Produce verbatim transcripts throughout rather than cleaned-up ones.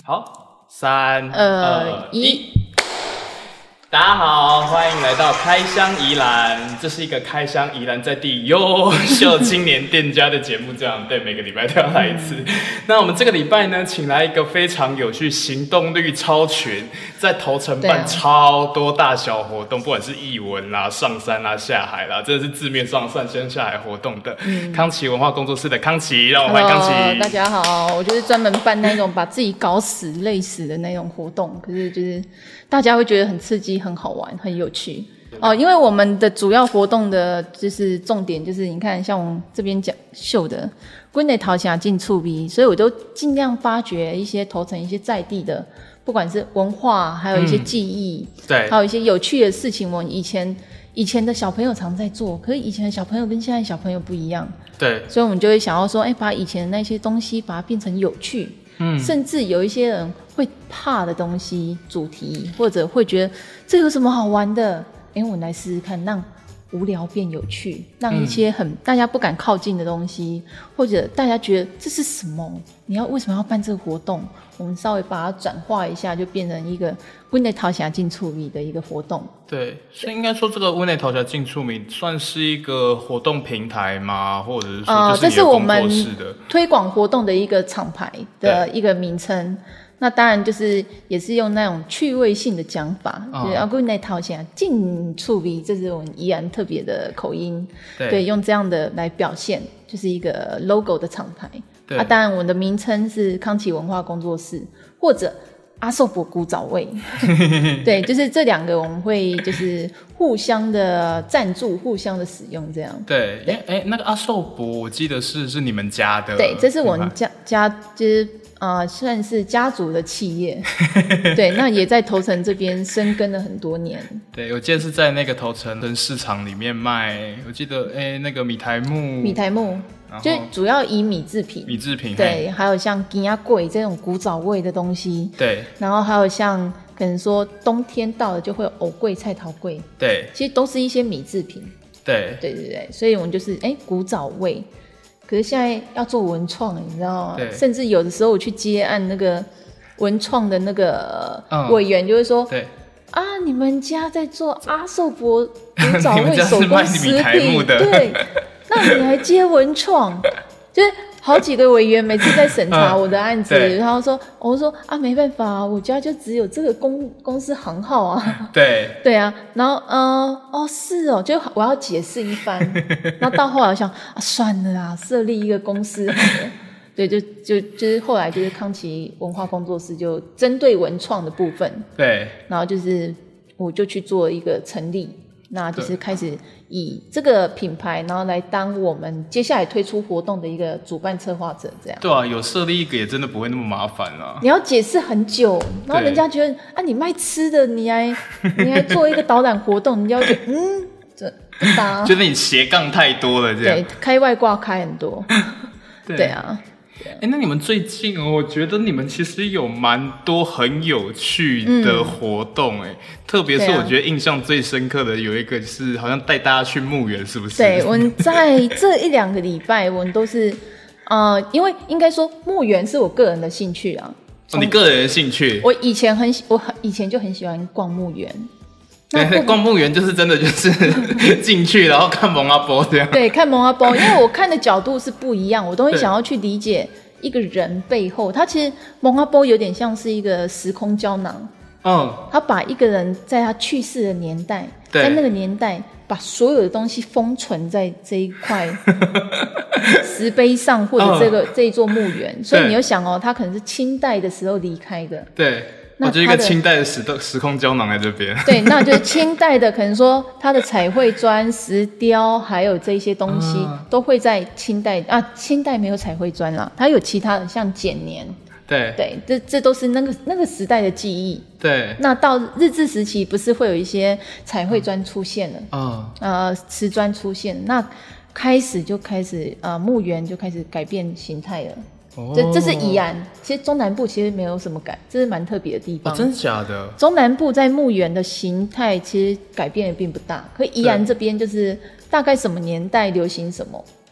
好，三二一。 大家好，欢迎来到开箱宜兰，这是一个开箱宜兰在地优秀青年店家的节目，这样对，每个礼拜都要来一次。那我们这个礼拜呢，请来一个非常有趣、行动力超群，在头城办超多大小活动，不管是艺文啦、上山啦、下海啦，真的是字面上上山下海活动的。嗯、康琪文化工作室的康琪，让我欢迎康琪。 大家好，我就是专门办那种把自己搞死、累死的那种活动，可是就是大家会觉得很刺激。很好玩，很有趣哦。因为我们的主要活动的就是重点，就是你看，像我们这边讲秀的“龟内桃霞进触鼻”，所以我都尽量发掘一些头城一些在地的，不管是文化，还有一些记忆， 嗯、对， 还有一些有趣的事情。我以前以前的小朋友常在做，可是以前的小朋友跟现在小朋友不一样， 对， 所以我们就会想要说，哎，把以前的那些东西把它变成有趣。嗯，甚至有一些人会怕的东西主题，或者会觉得这有什么好玩的？哎，我们来试试看，让无聊变有趣，让一些很、嗯、大家不敢靠近的东西，或者大家觉得这是什么？你要为什么要办这个活动？我们稍微把它转化一下，就变成一个温内桃霞进触米的一个活动。 对，所以应该说这个温内桃霞进触米算是一个活动平台吗？或者是说这是你的工作室的、呃、 推广活动的一个厂牌的一个名称。那当然就是也是用那种趣味性的讲法，嗯、就是温内桃霞进触米，这是我们宜兰特别的口音， 对, 对，用这样的来表现，就是一个 logo 的厂牌。啊，当然我的名称是康琪文化工作室，或者阿寿伯古早味。对，就是这两个我们会就是互相的赞助，互相的使用这样。 对，哎哎，那个阿寿伯我记得是是你们家的。 对，这是我们家家就是呃算是家族的企业。对，那也在头城这边深耕了很多年。 对，我记得是在那个头城市场里面卖，我记得哎那个米苔目。 米苔目。就主要以米制品， 米制品对，还有像金鸭粿这种古早味的东西， 对， 然后还有像可能说冬天到了就会有藕粿、菜头粿， 对， 其实都是一些米制品， 对， 对对对，所以我们就是哎古早味，可是现在要做文创，你知道吗？对，甚至有的时候我去接案那个文创的那个委员就会说， 嗯、对。 啊！你们家在做阿寿伯古早味手工食品，对，那你还接文创，就是好几个委员每次在审查我的案子，嗯、然后说，我说啊，没办法，我家就只有这个公公司行号啊， 对， 对啊，然后呃，哦是哦，就我要解释一番，然后到后来我想啊，算了啦，设立一个公司好了。对，就就就是后来就是康琪文化工作室就针对文创的部分， 对， 然后就是我就去做一个成立，那就是开始以这个品牌，然后来当我们接下来推出活动的一个主办策划者，这样。 对啊，有设立一个也真的不会那么麻烦啊。 你要解释很久，然后人家觉得啊，你卖吃的，你还你还做一个导览活动，你要觉得嗯，这大觉得你斜杠太多了，这样。 对，开外挂开很多， 对, 对啊。 哎，那你们最近哦，我觉得你们其实有蛮多很有趣的活动哎、嗯，特别是我觉得印象最深刻的有一个是好像带大家去墓园，是不是？ 对，我们在这一两个礼拜，我们都是呃，因为应该说墓园是我个人的兴趣啊。 哦，你个人的兴趣？ 我以前很我以前就很喜欢逛墓园。 对，逛墓园就是真的就是进去然后看蒙阿波这样。 对，看蒙阿波，因为我看的角度是不一样，我都会想要去理解一个人背后，他其实蒙阿波有点像是一个时空胶囊。嗯，他把一个人在他去世的年代，在那个年代把所有的东西封存在这一块石碑上，或者这个、嗯、这一座墓园，所以你有想哦，他可能是清代的时候离开的。 对。我就一个清代的 时, 时空胶囊在这边。对， 那就是清代的，可能说它的彩绘砖、石雕，还有这些东西、嗯、都会在清代啊。清代没有彩绘砖啦，它有其他的，像剪年。 对对，这这都是那个那个时代的记忆。 对。 那到日治时期，不是会有一些彩绘砖出现了？嗯。呃，瓷砖出现，那开始就开始呃，墓园就开始改变形态了。这这是宜兰，其实中南部其实没有什么改，这是蛮特别的地方。 哦，真的假的？ 中南部在墓园的形态其实改变也并不大，可宜兰这边就是大概什么年代流行什么，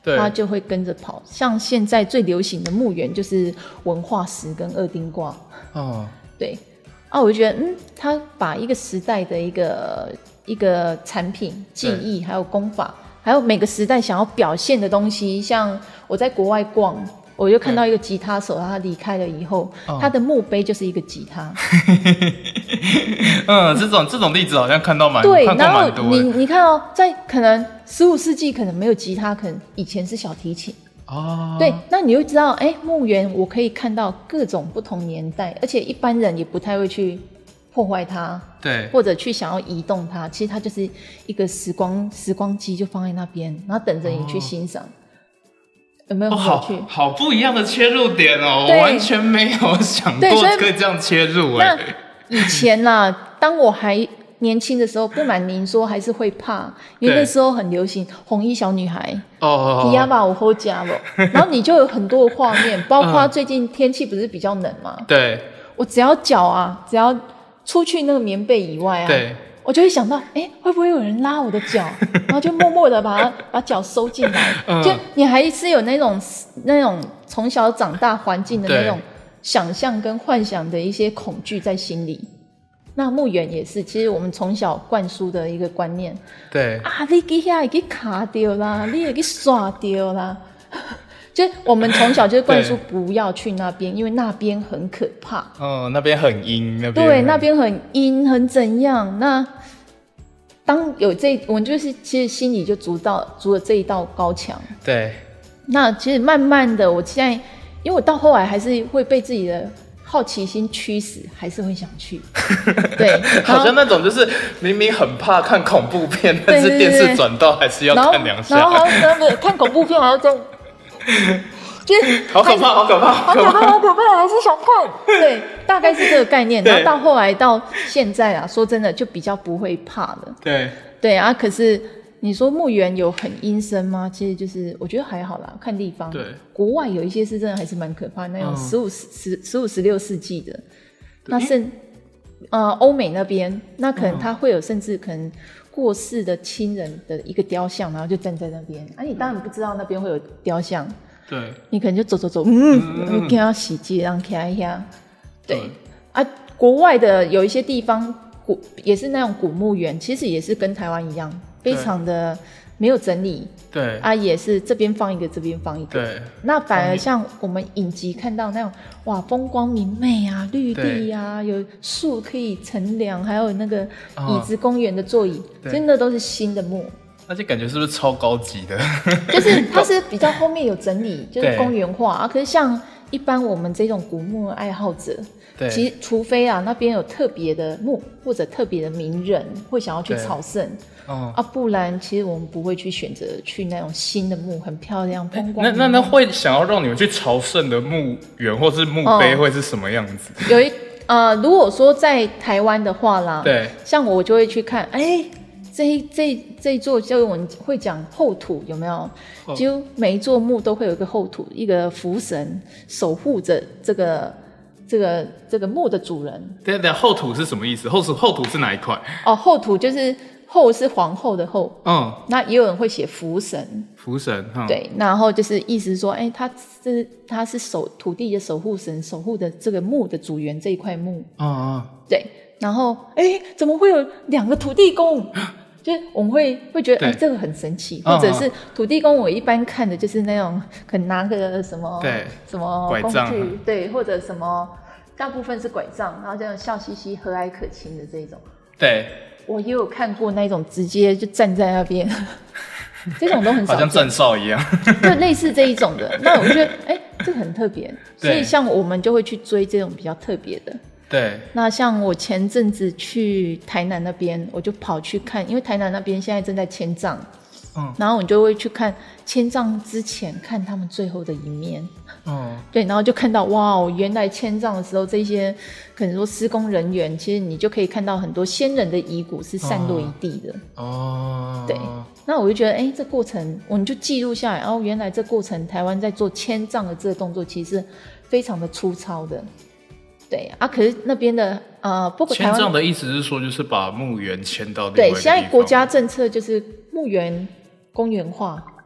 它就会跟着跑。像现在最流行的墓园就是文化石跟二丁挂。 哦， 对。啊，我就觉得，嗯，他把一个时代的一个一个产品、技艺，还有功法，还有每个时代想要表现的东西，像我在国外逛，我就看到一个吉他手，他离开了以后，哦、他的墓碑就是一个吉他。 嗯，这种这种例子好像看到蛮对， 看过蛮多的。 然后你你看哦，在可能十五世纪可能没有吉他，可能以前是小提琴。哦，对，那你就知道，哎，墓园我可以看到各种不同年代，而且一般人也不太会去破坏它， 对， 或者去想要移动它。其实它就是一个时光时光机，就放在那边，然后等着你去欣赏。哦、有没有很有趣？ 哦、好, 好不一样的切入点哦，我完全没有想过可以这样切入。 那以前啦，当我还年轻的时候，不瞒您说，还是会怕，因为那时候很流行红衣小女孩哦，皮亚巴我好夹了，然后你就有很多的画面，包括最近天气不是比较冷吗？ 对， 我只要脚啊，只要出去那个棉被以外啊， 对， 我就会想到，哎，会不会有人拉我的脚？然后就默默的把把脚收进来，嗯、就你还是有那种那种从小长大环境的那种想象跟幻想的一些恐惧在心里。那墓园也是，其实我们从小灌输的一个观念。 对啊，你去遐会去卡掉啦，你会去刷掉啦。就我们从小就是灌输不要去那边，因为那边很可怕。 哦，那边很阴，那边对，那边很阴，很怎样？那当有这，我们就是其实心里就筑到筑了这一道高墙。 对。 那其实慢慢的，我现在因为我到后来还是会被自己的好奇心驱使，还是会想去。对， 好像那种就是明明很怕看恐怖片，但是电视转到还是要看两下。 然后还要看恐怖片还要这样，就是好可怕，好可怕， 好可怕，好可怕，还是想看。对，大概是这个概念。然后到后来到现在啊，说真的就比较不会怕了。 对， 对啊，可是。你说墓园有很阴森吗？其实就是我觉得还好啦，看地方。 对， 国外有一些是真的还是蛮可怕，那种十五、十、十五、十六世纪的，那甚呃欧美那边，那可能他会有甚至可能过世的亲人的一个雕像，然后就站在那边。啊，你当然不知道那边会有雕像， 对， 你可能就走走走，嗯，给他洗街，让看一下。对啊，国外的有一些地方古也是那种古墓园，其实也是跟台湾一样。非常的没有整理， 对啊，也是这边放一个，这边放一个， 对。 那反而像我们影集看到那种，哇，风光明媚啊，绿地啊，有树可以乘凉，还有那个椅子公园的座椅，真的都是新的墓。 那就感觉是不是超高级的？ 就是它是比较后面有整理，就是公园化啊。可是像一般我们这种古墓爱好者， 对， 其实除非啊那边有特别的墓或者特别的名人会想要去朝圣。哦、啊，不然其实我们不会去选择去那种新的墓，很漂亮，风光。 那那那会想要让你们去朝圣的墓园或是墓碑会是什么样子？ 哦、有一呃，如果说在台湾的话啦， 对， 像我就会去看，哎、欸，这这这一座就我们会讲后土有没有？哦、就每一座墓都会有一个后土，一个福神守护着这个这个这个墓的主人。 对对，后土是什么意思？后土后土是哪一块？ 哦，后土就是。后是皇后的后，嗯，那也有人会写福神， 福神，嗯、 对，然后就是意思说，哎、欸，他是他是守土地的守护神，守护的这个墓的主人这一块墓，嗯嗯，对，然后哎、欸，怎么会有两个土地公？就是我们会会觉得，哎、欸，这个很神奇，或者是土地公，我一般看的就是那种可能拿个什么， 对， 什么工具，对，或者什么，大部分是拐杖，然后这样笑嘻嘻、和蔼可亲的这一种， 对。 我也有看过那种直接就站在那边，这种都很少见， 好像站哨一样， 就类似这一种的。那我觉得，哎、欸，这个很特别，所以像我们就会去追这种比较特别的。 对。 那像我前阵子去台南那边，我就跑去看，因为台南那边现在正在迁葬，嗯，然后我就会去看迁葬之前看他们最后的一面。哦，对，然后就看到哇，原来迁葬的时候，这些可能说施工人员，其实你就可以看到很多先人的遗骨是散落一地的。哦，对，那我就觉得，哎，这过程我们就记录下来，然后原来这过程台湾在做迁葬的这个动作，其实非常的粗糙的。对啊，可是那边的呃，不过台湾迁葬的意思是说，就是把墓园迁到另外一个对， 地方。 现在国家政策就是墓园公园化。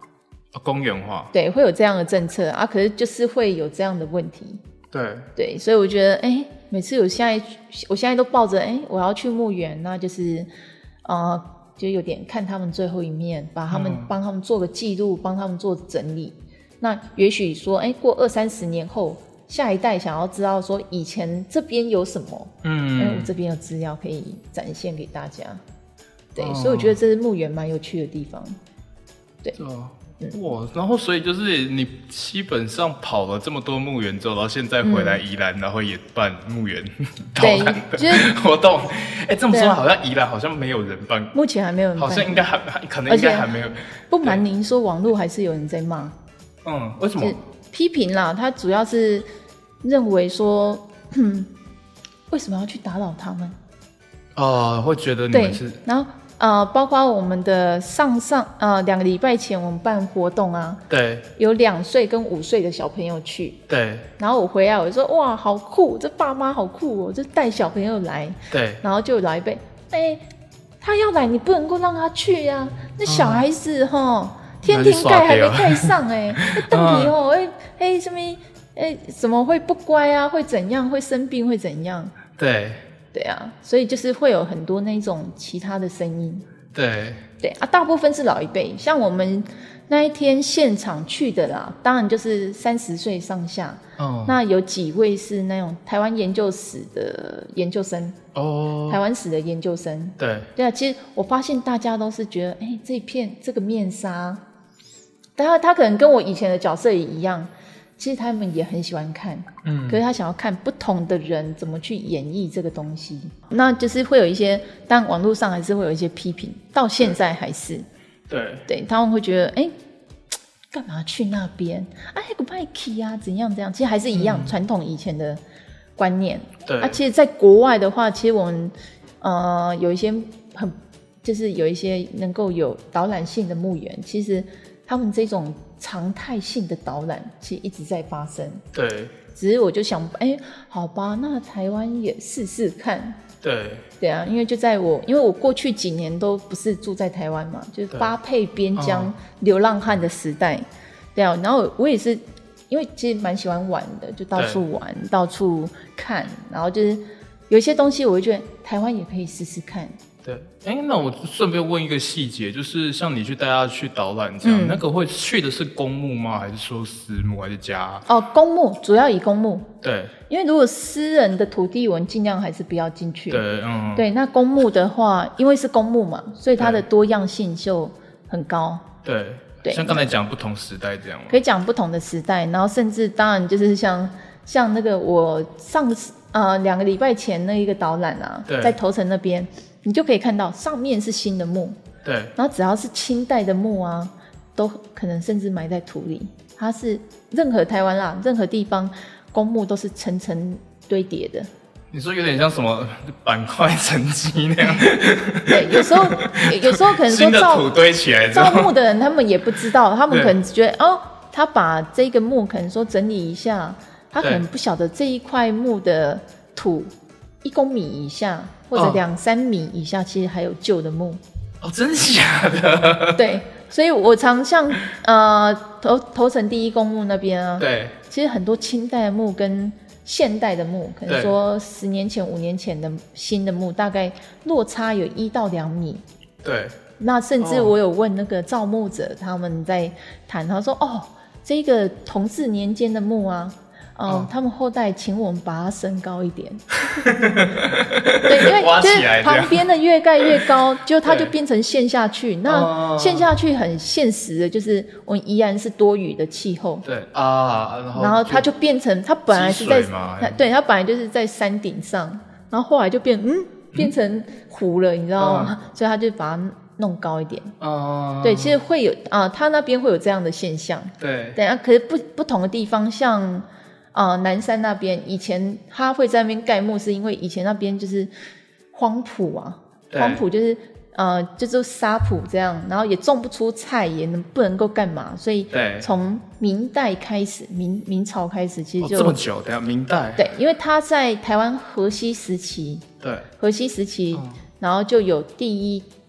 哦、公园化， 对，会有这样的政策啊，可是就是会有这样的问题。 对对，所以我觉得，哎、欸，每次我现在我现在都抱着，哎、欸，我要去墓园，那就是，呃，就有点看他们最后一面，把他们帮、嗯、他们做个记录，帮他们做整理。那也许说，哎、欸，过二三十年后，下一代想要知道说以前这边有什么，嗯，哎，我这边有资料可以展现给大家。对，哦、所以我觉得这是墓园蛮有趣的地方。对。哦哇，然后所以就是你基本上跑了这么多墓园之后，然后现在回来宜兰、嗯，然后也办墓园导览的活动。哎、欸，这么说好像宜兰好像没有人办， 目前还没有人办， 好像应该还可能应该还没有。 不瞒您说，网络还是有人在骂。 嗯，为什么？ 批评啦，他主要是认为说，嗯，为什么要去打扰他们？ 哦、呃，会觉得你们是， 然后。呃，包括我们的上上呃两个礼拜前我们办活动啊， 对， 有两岁跟五岁的小朋友去， 对， 然后我回来我就说哇好酷，这爸妈好酷哦，就带小朋友来， 对， 然后就有老一辈，哎、欸，他要来你不能够让他去呀、啊，那小孩子哈、哦嗯，天庭盖还没盖上哎、欸，那到底哦哎哎什么哎怎么会不乖啊，会怎样，会生病会怎样？ 对。 对啊，所以就是会有很多那种其他的声音。 对对啊，大部分是老一辈，像我们那一天现场去的啦，当然就是三十岁上下。哦。那有几位是那种台湾研究史的研究生。哦。台湾史的研究生。 对。 对啊，其实我发现大家都是觉得，哎，这一片这个面纱，当然他可能跟我以前的角色也一样。其实他们也很喜欢看，嗯，可是他想要看不同的人怎么去演绎这个东西，那就是会有一些，但网络上还是会有一些批评，到现在还是， 对， 对，他们会觉得，哎，干嘛去那边？哎，不派去啊，怎样怎样？其实还是一样，传、嗯、统以前的观念。 对， 啊，其实，在国外的话，其实我们呃有一些很，就是有一些能够有导览性的墓园，其实他们这种。常态性的导览其实一直在发生， 对。 只是我就想，哎、欸，好吧，那台湾也试试看。 对。对啊，因为就在我，因为我过去几年都不是住在台湾嘛，就是发配边疆流浪汉的时代。对啊，然后我也是，因为其实蛮喜欢玩的，就到处玩，到处看，然后就是有一些东西，我会觉得台湾也可以试试看。 对，哎，那我顺便问一个细节，就是像你去带他去导览这样、嗯，那个会去的是公墓吗？还是说私墓，还是家？ 哦，公墓，主要以公墓。 对， 因为如果私人的土地，我们尽量还是不要进去。 对，嗯， 对，那公墓的话，因为是公墓嘛，所以它的多样性就很高。 对，对，像刚才讲不同时代这样吗？ 可以讲不同的时代，然后甚至当然就是像像那个我上呃两个礼拜前那一个导览啊，在头城那边。你就可以看到上面是新的墓， 对， 然后只要是清代的墓啊，都可能甚至埋在土里。它是任何台湾啦，任何地方公墓都是层层堆叠的。 你说有点像什么板块沉积那样？ 对，有时候有时候可能说新的土堆起来， 造墓的人他们也不知道，他们可能觉得哦，他把这个墓可能说整理一下，他可能不晓得这一块墓的土一公米以下。或者两三米以下，其实还有旧的墓哦，真的假的？ 对，所以我常像呃头头城第一公墓那边啊， 对， 其实很多清代的墓跟现代的墓，可能说十年前、五年前的新的墓，大概落差有一到两米。 对， 那甚至我有问那个造墓者，他们在谈，他说哦，这个同治年间的墓啊。嗯、哦，他们后代请我们把它升高一点，对，因为就是旁边的越盖越高，就它就变成陷下去。那陷下去很现实的，就是我们宜兰是多雨的气候， 对啊，然后然后它就变成它本来是在，对，它本来就是在山顶上，然后后来就变嗯变成湖了，你知道吗？嗯、所以他就把它弄高一点。哦、嗯，对，其实会有啊、呃，他那边会有这样的现象。 对， 对啊，可是不不同的地方，像。呃，南山那边以前他会在那边盖墓，是因为以前那边就是荒埔啊，荒埔就是呃，就是沙埔这样，然后也种不出菜，也能不能够干嘛，所以从明代开始，明明朝开始，其实就、 哦、这么久，等下明代， 对，因为他在台湾荷西时期， 对， 荷西时期、嗯，然后就有第一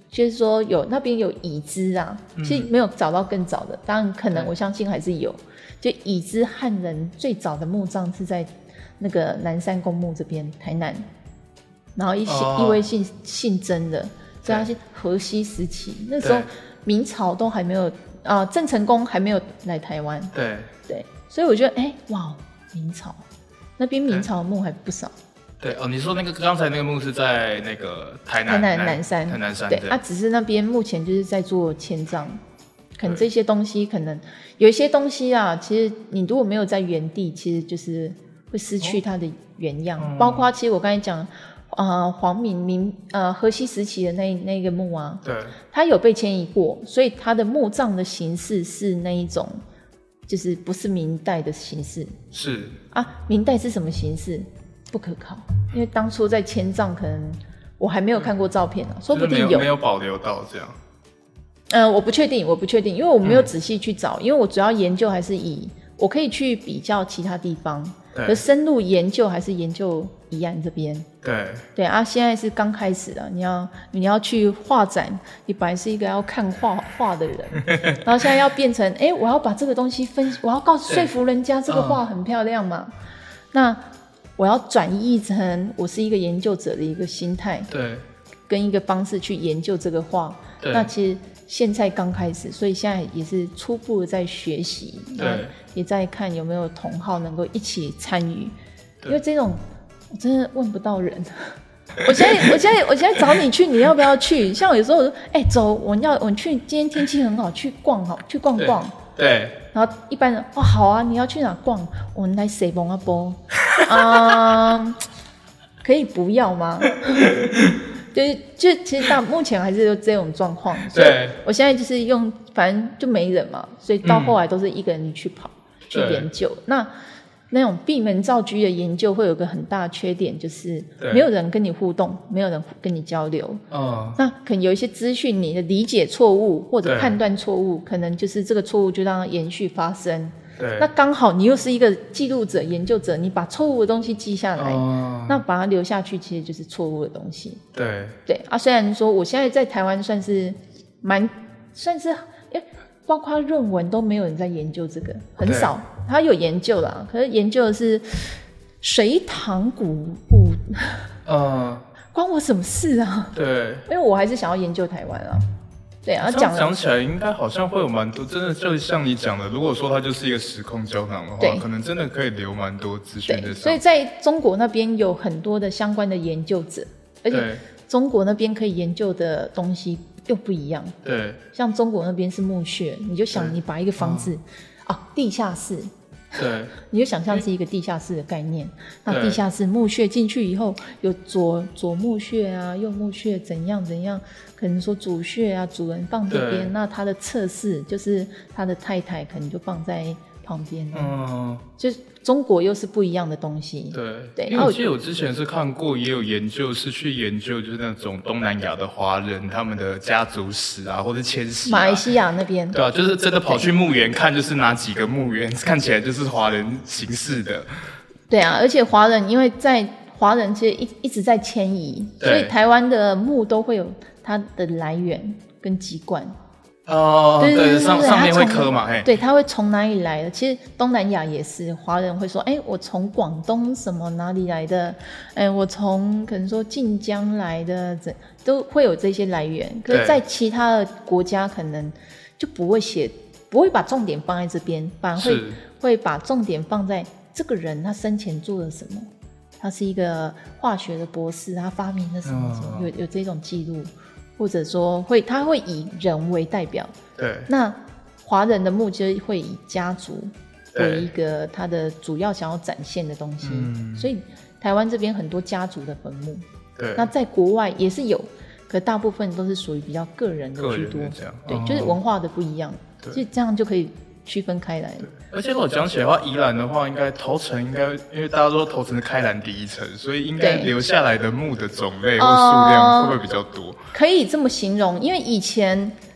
就是说有那边有已知啊，其实没有找到更早的，当然可能我相信还是有。就已知汉人最早的墓葬是在那个南山公墓这边，台南，然后一、哦、一位姓姓曾的，所以他是荷西时期，那时候明朝都还没有啊，郑成功还没有来台湾， 对对，所以我觉得哎、欸、哇，明朝那边明朝的墓还不少。 对哦，你说那个刚才那个墓是在那个台南台南南山， 台南山对，啊，只是那边目前就是在做迁葬。可能这些东西，可能有一些东西啊，其实你如果没有在原地，其实就是会失去它的原样。哦、包括其实我刚才讲，呃，黄明明呃荷西时期的那那个墓啊， 对， 它有被迁移过，所以它的墓葬的形式是那一种，就是不是明代的形式。 是啊，明代是什么形式？不可靠，因为当初在迁葬，可能我还没有看过照片啊，说不定有、 就是、没有没有保留到这样。 嗯、呃，我不确定，我不确定，因为我没有仔细去找、嗯，因为我主要研究还是以我可以去比较其他地方，可深入研究还是研究宜兰这边。 对对啊，现在是刚开始啊，你要你要去画展，你本来是一个要看画画的人，然后现在要变成，哎，我要把这个东西分，我要告诉说服人家这个画很漂亮嘛，嗯、那我要转译成我是一个研究者的一个心态， 对， 跟一个方式去研究这个画，那其实。现在刚开始，所以现在也是初步的在学习， 对， 也在看有没有同好能够一起参与，因为这种我真的问不到人。我现在，我现在，我现在找你去，你要不要去？像有时候我说，哎、欸，走，我要，我去，今天天气很好，去逛好，去逛逛。 对。对然后一般人，哦，好啊，你要去哪逛？我们来谁帮啊波？啊，可以不要吗？就是就其实到目前还是有这种状况，所以我现在就是用，反正就没人嘛，所以到后来都是一个人去跑、嗯、去研究。那那种闭门造车的研究会有个很大的缺点，就是没有人跟你互动，没有人跟你交流。 嗯， 那可能有一些资讯你的理解错误或者判断错误，可能就是这个错误就让它延续发生。 对， 那刚好你又是一个记录者、研究者，你把错误的东西记下来、哦，那把它留下去，其实就是错误的东西。 对对啊，虽然说我现在在台湾算是蛮算是，因为包括论文都没有人在研究这个，很少。他有研究啦，可是研究的是水塘古物，嗯，关我什么事啊？ 对， 因为我还是想要研究台湾啊。对啊，讲讲起来应该好像会有蛮多，真的就像你讲的，如果说它就是一个时空胶囊的话，可能真的可以留蛮多资讯在上。 所以在中国那边有很多的相关的研究者，而且中国那边可以研究的东西又不一样。 对， 像中国那边是墓穴，你就想你把一个房子、嗯、啊地下室。 对， 你就想象是一个地下室的概念。那地下室墓穴进去以后，有左左墓穴啊，右墓穴怎样怎样，可能说主穴啊，主人放这边，那他的侧室就是他的太太，可能就放在旁边。嗯，就是中国又是不一样的东西。 对对， 因为我记得我之前是看过，也有研究是去研究就是那种东南亚的华人他们的家族史啊，或者迁徙、啊。 马来西亚那边。 对啊，就是真的跑去墓园看，就是哪几个墓园看起来就是华人形式的。 对啊，而且华人因为在华人其实一一直在迁移，所以台湾的墓都会有它的来源跟籍贯。 哦，对对对，上上面会刻嘛，嘿， 对，他会从哪里来的？其实东南亚也是，华人会说，哎，我从广东什么哪里来的？哎，我从可能说晋江来的，都会有这些来源。可是，在其他的国家可能就不会写，不会把重点放在这边，反而会会把重点放在这个人他生前做了什么。他是一个化学的博士，他发明了什么什么，嗯、有有这种记录。或者说会，他会以人为代表。 对。那华人的墓就会以家族为一个他的主要想要展现的东西。嗯。所以台湾这边很多家族的坟墓。 对。 那在国外也是有，可大部分都是属于比较个人的居多。 这样。 对、哦，就是文化的不一样，所以这样就可以区分开来。 而且如果讲起来的话，宜兰的话，应该头城应该，因为大家说头城是开兰第一城，所以应该留下来的墓的种类或数量会不会比较多？ 可以这么形容，因为以前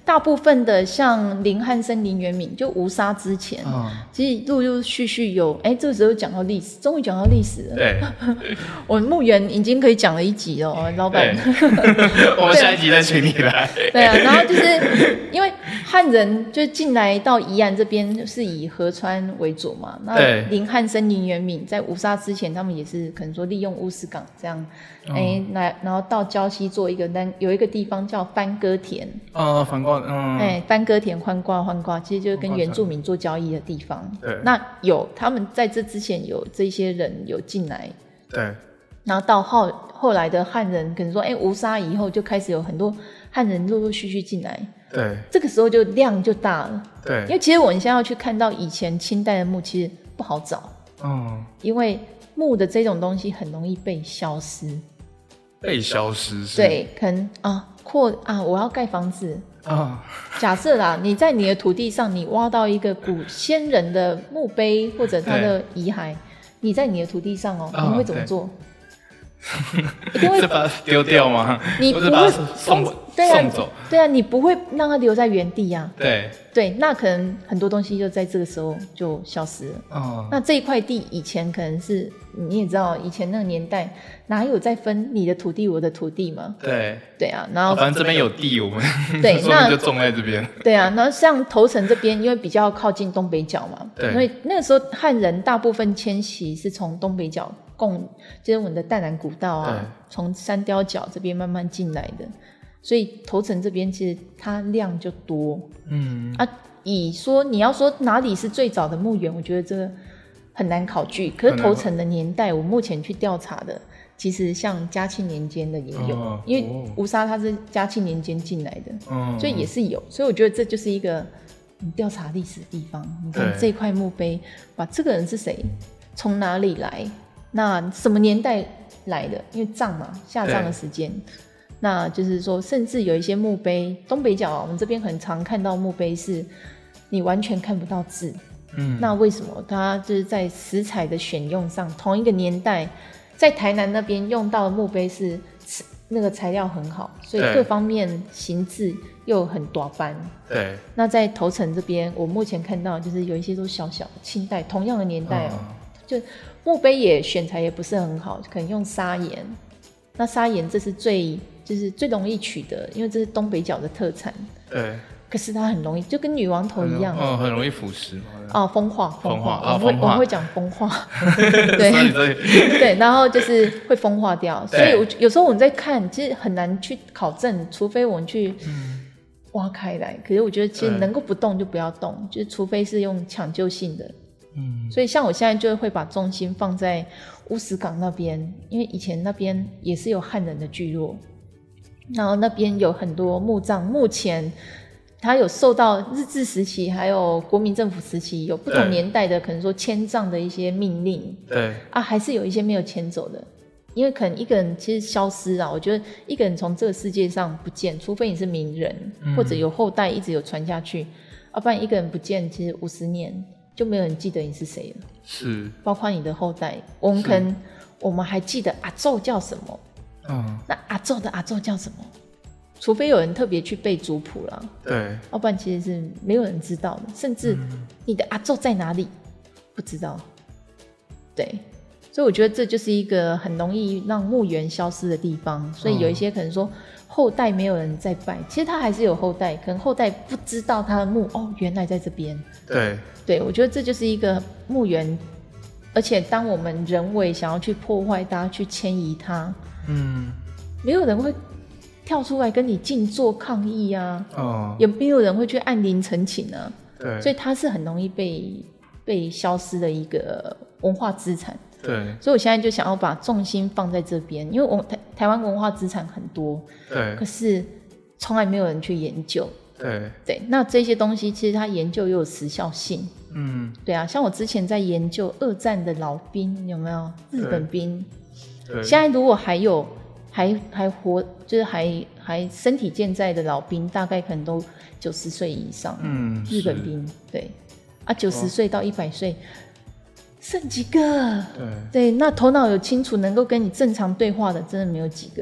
大部分的像林汉生、林元敏，就无沙之前，嗯、其实陆陆续续有，哎，这个时候讲到历史，终于讲到历史了。对，我墓园已经可以讲了一集了，老板。 我们下一集再请你来。 对啊，然后就是因为汉人就进来到宜兰这边是以河川为主嘛，那林汉生、林元敏在无沙之前，他们也是可能说利用乌石港这样，哎、嗯，来然后到礁溪做一个，但有一个地方叫番歌田。 哦，番瓜，嗯， 哎，番歌田、番瓜、番瓜，其实就是跟原住民做交易的地方。对，那有他们在这之前有这些人有进来。 对， 然后到后后来的汉人，可能说，哎，无沙以后就开始有很多汉人陆陆续续进来。 对， 这个时候就量就大了。 对， 因为其实我们现在要去看到以前清代的墓，其实不好找。嗯，因为墓的这种东西很容易被消失。 被消失是？ 对，可能啊。扩啊！我要盖房子啊！假设啦，你在你的土地上，你挖到一个古先人的墓碑或者他的遗骸，你在你的土地上哦，哦你会怎么做？ 一定会把它丢掉吗？ 你不会送对啊送走？ 对啊，你不会让它留在原地啊。 对对，那可能很多东西就在这个时候就消失了。哦，那这一块地以前可能是你也知道，以前那个年代哪有在分你的土地我的土地嘛？ 对对啊，然后、 哦、反正这边有地，我们对那就种在这边。 对啊，然后像头城这边，因为比较靠近东北角嘛，对，因为那个时候汉人大部分迁徙是从东北角。共就是我们的淡蓝古道啊，从山雕角这边慢慢进来的，所以头城这边其实它量就多。嗯啊，以说你要说哪里是最早的墓园，我觉得这个很难考据。可是头城的年代，我目前去调查的，其实像嘉庆年间的也有，哦、因为吴沙它是嘉庆年间进来的，哦、所以也是有。所以我觉得这就是一个你调查历史的地方。你看这块墓碑，哇，这个人是谁？从哪里来？那什么年代来的？因为葬嘛，下葬的时间，那就是说，甚至有一些墓碑，东北角、啊、我们这边很常看到墓碑是，你完全看不到字。嗯，那为什么？它就是在石材的选用上，同一个年代，在台南那边用到的墓碑是那个材料很好，所以各方面形制又很短斑。对。那在头城这边，我目前看到就是有一些都小小清代，同样的年代哦、喔，嗯、就。墓碑也选材也不是很好，可能用砂岩。那砂岩这是最就是最容易取得，因为这是东北角的特产。对。可是它很容易，就跟女王头一样， 嗯，很容易腐蚀嘛。 哦，风化， 风化， 我会我会讲风化。对对，然后就是会风化掉，所以我有时候我们在看，其实很难去考证，除非我们去挖开来。可是我觉得其实能够不动就不要动，就是除非是用抢救性的。嗯，所以像我现在就会把重心放在乌石港那边，因为以前那边也是有汉人的聚落，然后那边有很多墓葬，目前它有受到日治时期还有国民政府时期有不同年代的可能说迁葬的一些命令，对啊，还是有一些没有迁走的，因为可能一个人其实消失啊，我觉得一个人从这个世界上不见，除非你是名人、嗯、或者有后代一直有传下去，要、啊、不然一个人不见，其实五十年就没有人记得你是谁了，是，包括你的后代，我们可能我们还记得阿祖叫什么，嗯，那阿祖的阿祖叫什么？除非有人特别去背族谱了，对，要不然其实是没有人知道的，甚至你的阿祖在哪里不知道，对，所以我觉得这就是一个很容易让墓园消失的地方，所以有一些可能说后代没有人在拜，其实他还是有后代，可能后代不知道他的墓哦原来在这边，对对，我觉得这就是一个墓园，而且当我们人为想要去破坏它去迁移它，嗯，没有人会跳出来跟你静坐抗议啊，哦，也没有人会去按铃陈情啊，对，所以它是很容易被被消失的一个文化资产，对，所以我现在就想要把重心放在这边，因为我台台湾文化资产很多，对，可是从来没有人去研究，对对，那这些东西其实它研究又有时效性，嗯，对啊，像我之前在研究二战的老兵有没有日本兵，对，现在如果还有还还活，就是还还身体健在的老兵，大概可能都九十岁以上。嗯，日本兵，对啊，九十岁到一百岁，剩几个？对对，那头脑有清楚，能够跟你正常对话的，真的没有几个。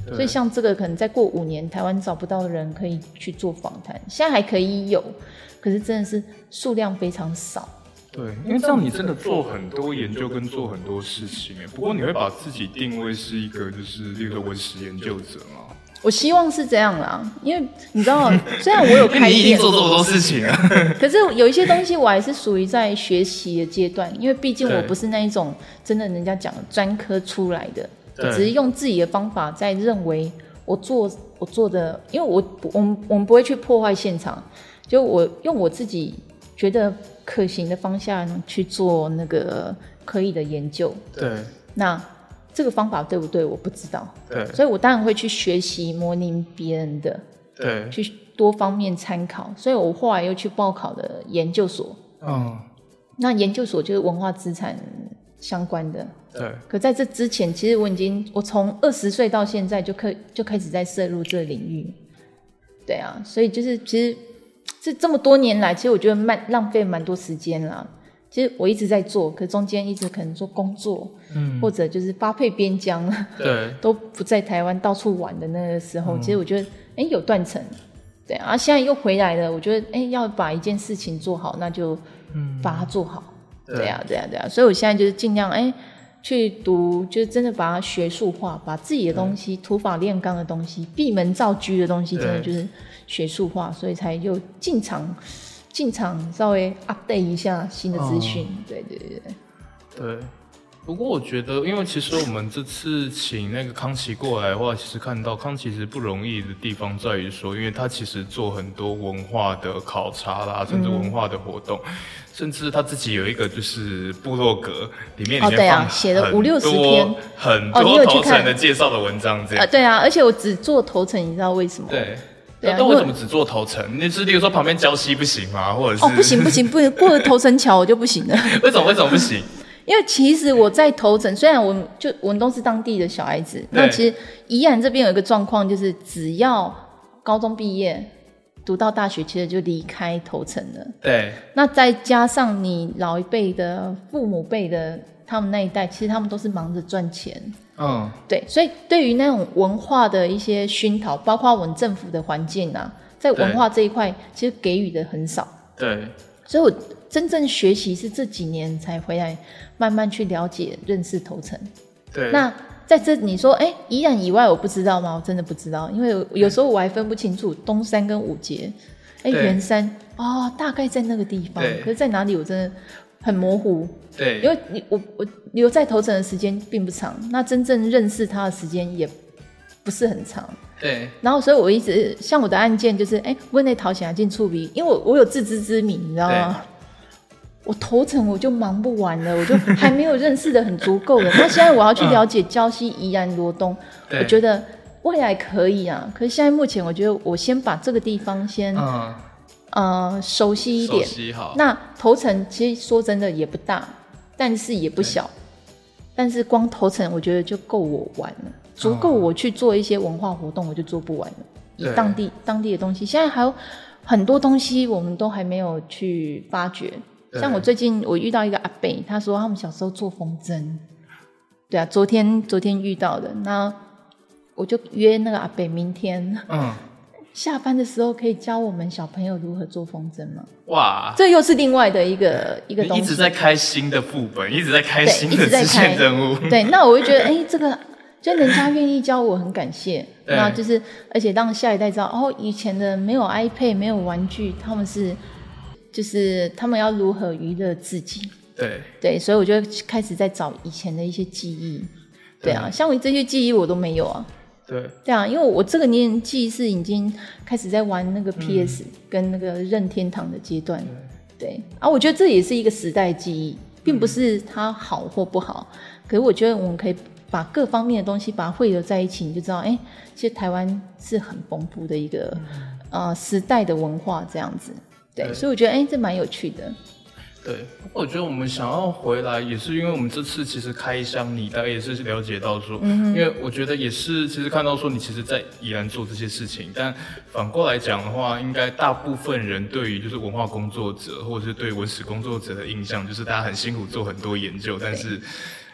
所以像这个可能再过五年，台湾找不到的人可以去做访谈，现在还可以有，可是真的是数量非常少。 对，因为这样你真的做很多研究跟做很多事情哎。不过你会把自己定位是一个就是例如说文史研究者吗？ 我希望是这样啦，因为你知道，虽然我有开店， 你已经做这么多事情了， 可是有一些东西我还是属于在学习的阶段，因为毕竟我不是那一种真的人家讲专科出来的，只是用自己的方法在认为我做我做的，因为我我们我们不会去破坏现场，就我用我自己觉得可行的方向去做那个可以的研究。 对， 那这个方法对不对？我不知道。 对， 所以我当然会去学习模拟别人的， 对， 去多方面参考。所以我后来又去报考的研究所。嗯，那研究所就是文化资产相关的。 对。 可在这之前，其实我已经我从二十岁到现在就开就开始在涉入这个领域。对啊，所以就是其实这这么多年来，其实我觉得蛮浪费蛮多时间啦。其实我一直在做，可中间一直可能做工作，嗯，或者就是发配边疆， 对， 都不在台湾到处玩的那个时候，嗯、其实我觉得，哎，有断层，对啊，现在又回来了，我觉得，哎，要把一件事情做好，那就把它做好，嗯、对啊，对啊，对啊，所以我现在就是尽量，哎，去读，就是真的把它学术化，把自己的东西、土法炼钢的东西、闭门造车的东西，真的就是学术化，所以才又进场。进场稍微 update 一下新的资讯，嗯、对对对对。不过我觉得，因为其实我们这次请那个康琪过来的话，其实看到康琪其实不容易的地方在于说，因为他其实做很多文化的考察啦，甚至文化的活动，嗯、甚至他自己有一个就是部落格，里面里面放写了五六十篇很多头层的介绍的文章这样。 啊，对啊，而且我只做头层，你知道为什么？ 对。那为什么只做头层？那是例如说旁边礁溪不行吗？或者是哦，不行不行，不过了头层桥我就不行了。 为什么为什么不行？ 因为其实我在头层，虽然我们就我们都是当地的小孩子，那其实宜兰这边有一个状况，就是只要高中毕业读到大学，其实就离开头层了。 对。 那再加上你老一辈的父母辈的他们那一代，其实他们都是忙着赚钱。嗯，对，所以对于那种文化的一些熏陶，包括我们政府的环境啊，在文化这一块，其实给予的很少。 对， 所以我真正学习是这几年才回来，慢慢去了解、认识头层。 对， 那在这你说，哎，宜兰以外我不知道吗？我真的不知道，因为有时候我还分不清楚东山跟五节，哎，圆山哦，大概在那个地方，可是在哪里我真的很模糊。 对， 因为你我我留在头层的时间并不长，那真正认识他的时间也不是很长。 对， 然后所以我一直像我的案件就是，哎，问那陶显进触鼻，因为我我有自知之明，你知道吗？我头层我就忙不完了，我就还没有认识的很足够的。那现在我要去了解礁溪、宜兰、罗东，我觉得未来可以啊。可是现在目前我觉得我先把这个地方先。嗯呃，熟悉一点。 熟悉好。 那头层其实说真的也不大，但是也不小。但是光头层我觉得就够我玩了，足够我去做一些文化活动，我就做不完了。以当地当地的东西，现在还有很多东西我们都还没有去发掘。像我最近我遇到一个阿伯，他说他们小时候做风筝。对啊，昨天昨天遇到的，那我就约那个阿伯明天。嗯。下班的时候可以教我们小朋友如何做风筝吗？ 哇， 这又是另外的一个一个东西。 一直在开新的副本，一直在开新的支线任务。 对，那我就觉得，哎，这个就人家愿意教我，很感谢。那就是而且让下一代知道，哦，以前的没有 iPad 没有玩具，他们是就是他们要如何娱乐自己。 对对，所以我就开始在找以前的一些记忆。对啊，像我这些记忆我都没有啊。 对对啊，因为我这个年纪是已经开始在玩那个 P S、嗯、跟那个任天堂的阶段。对啊，我觉得这也是一个时代记忆，并不是它好或不好。嗯、可是我觉得我们可以把各方面的东西把它汇合在一起，你就知道，哎，其实台湾是很丰富的一个、嗯、呃时代的文化这样子。对，对所以我觉得，哎，这蛮有趣的。 对，我觉得我们想要回来，也是因为我们这次其实开箱你，大概也是了解到说，嗯、因为我觉得也是，其实看到说你其实在宜兰做这些事情，但反过来讲的话，应该大部分人对于就是文化工作者或者是对文史工作者的印象，就是大家很辛苦做很多研究，但是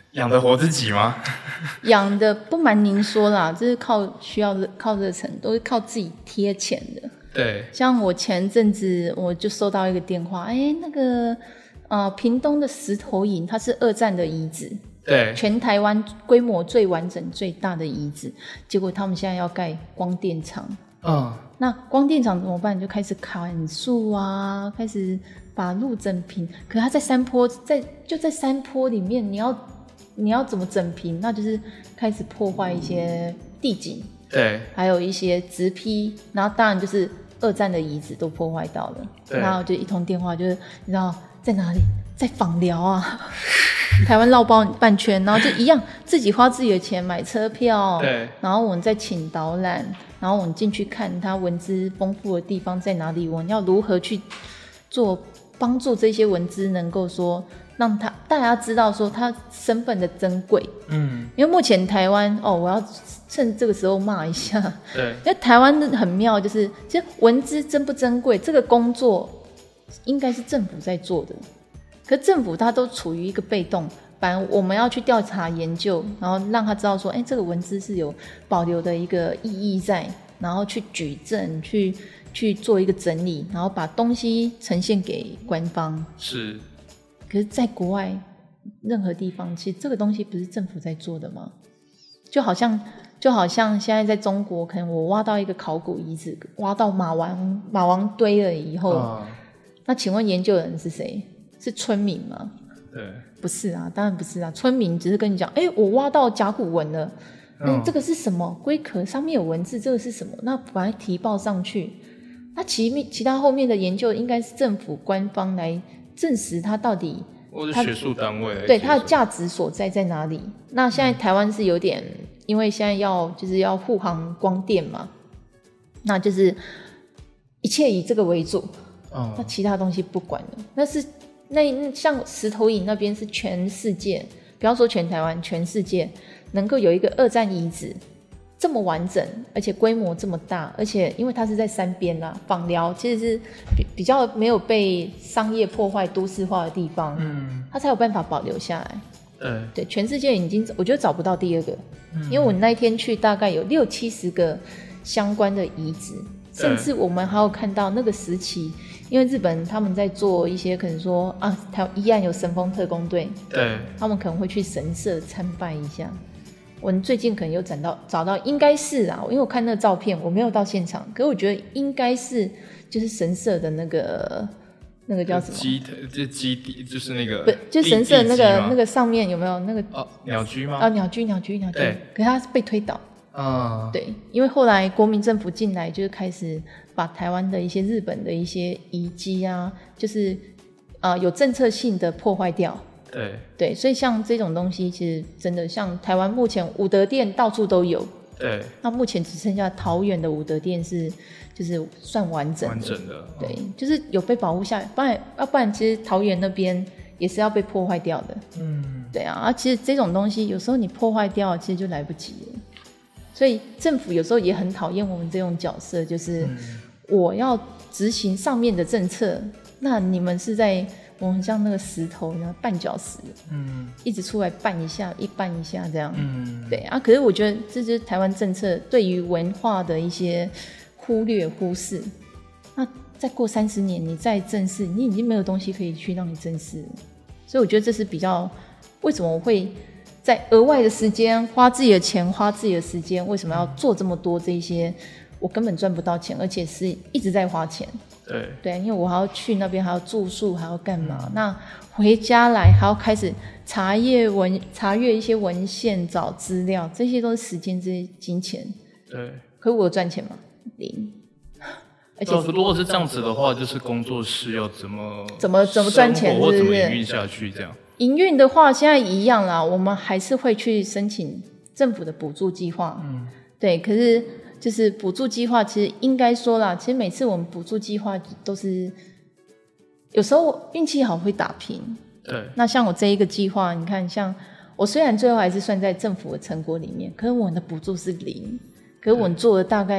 养得活自己吗？ 养的不瞒您说啦，这是靠需要靠热忱，都是靠自己贴钱的。 对， 像我前阵子我就收到一个电话，哎，那个呃屏东的石头营，它是二战的遗址， 对， 全台湾规模最完整最大的遗址，结果他们现在要盖光电厂。 嗯， 那光电厂怎么办？就开始砍树啊，开始把路整平。可是它在山坡，在就在山坡里面，你要你要怎么整平？那就是开始破坏一些地景， 对， 还有一些植批，然后当然就是二战的遗址都破坏到了。然后就一通电话，就是你知道在哪里？在枋寮啊。台湾绕包半圈，然后就一样自己花自己的钱买车票， 对， 然后我们再请导览，然后我们进去看它文字丰富的地方在哪里，我们要如何去做帮助这些文字能够说让他大家知道说它身份的珍贵。嗯，因为目前台湾哦，我要趁这个时候骂一下， 对， 因为台湾很妙，就是其实文字珍不珍贵这个工作应该是政府在做的。可政府它都处于一个被动，反正我们要去调查研究，然后让他知道说，哎，这个文字是有保留的一个意义在，然后去举证，去去做一个整理，然后把东西呈现给官方。 是。 可是，在国外任何地方，其实这个东西不是政府在做的吗？就好像就好像现在在中国，可能我挖到一个考古遗址，挖到马王马王堆了以后，啊、那请问研究人是谁？是村民吗？ 对， 不是啊，当然不是啊。村民只是跟你讲，哎、欸，我挖到甲骨文了，嗯，欸、这个是什么？龟壳上面有文字，这个是什么？那把它提报上去。那其其他后面的研究应该是政府官方来证实它到底， 或者学术单位来对它的价值所在在哪里？那现在台湾是有点，因为现在要就是要护航光电嘛，那就是一切以这个为主，嗯，那其他东西不管了，那是。那像石头营那边是全世界，不要说全台湾，全世界能够有一个二战遗址这么完整，而且规模这么大，而且因为它是在山边啦，枋寮其实是 比, 比较没有被商业破坏、都市化的地方，嗯，它才有办法保留下来。 对对，全世界已经我觉得找不到第二个，嗯、因为我那一天去大概有六七十个相关的遗址，甚至我们还有看到那个时期。因为日本他们在做一些可能说啊，台湾依然有神风特攻队， 对， 他们可能会去神社参拜一下。我们最近可能有找到找到，应该是啊，因为我看那个照片，我没有到现场，可是我觉得应该是就是神社的那个那个叫什么基就基地，就是那个不就神社那个那个上面有没有那个哦鸟居吗？ 啊鸟居鸟居鸟居，可是它是被推倒。 啊， 对，因为后来国民政府进来，就是开始把台湾的一些日本的一些遗迹啊，就是呃有政策性的破坏掉。 对对，所以像这种东西，其实真的像台湾目前武德殿到处都有。 对， 那目前只剩下桃园的武德殿是就是算完整的， 完整的，哦、 对，就是有被保护下来，不然要不然其实桃园那边也是要被破坏掉的。嗯，对啊，啊，其实这种东西有时候你破坏掉，其实就来不及了。所以政府有时候也很讨厌我们这种角色，就是我要执行上面的政策，那你们是在我们像那个石头一样绊脚石，嗯，一直出来绊一下，一绊一下这样，嗯，对啊。可是我觉得这就是台湾政策对于文化的一些忽略忽视。那再过三十年，你再正视，你已经没有东西可以去让你正视了。所以我觉得这是比较为什么我会。在额外的时间花自己的钱花自己的时间，为什么要做这么多这些我根本赚不到钱，而且是一直在花钱。 对对，因为我还要去那边还要住宿还要干嘛、嗯、那回家来还要开始查阅文查阅一些文献找资料，这些都是时间这些金钱。 对， 可是我有赚钱吗？零。 而且如果是这样子的话，就是工作室要怎么怎么怎么赚钱是不是， 或怎么营运下去这样。 营运的话现在一样啦，我们还是会去申请政府的补助计划。嗯，对，可是就是补助计划其实应该说啦，其实每次我们补助计划都是有时候运气好会打平。 对， 那像我这一个计划，你看像我虽然最后还是算在政府的成果里面，可是我的补助是零，可是我做了大概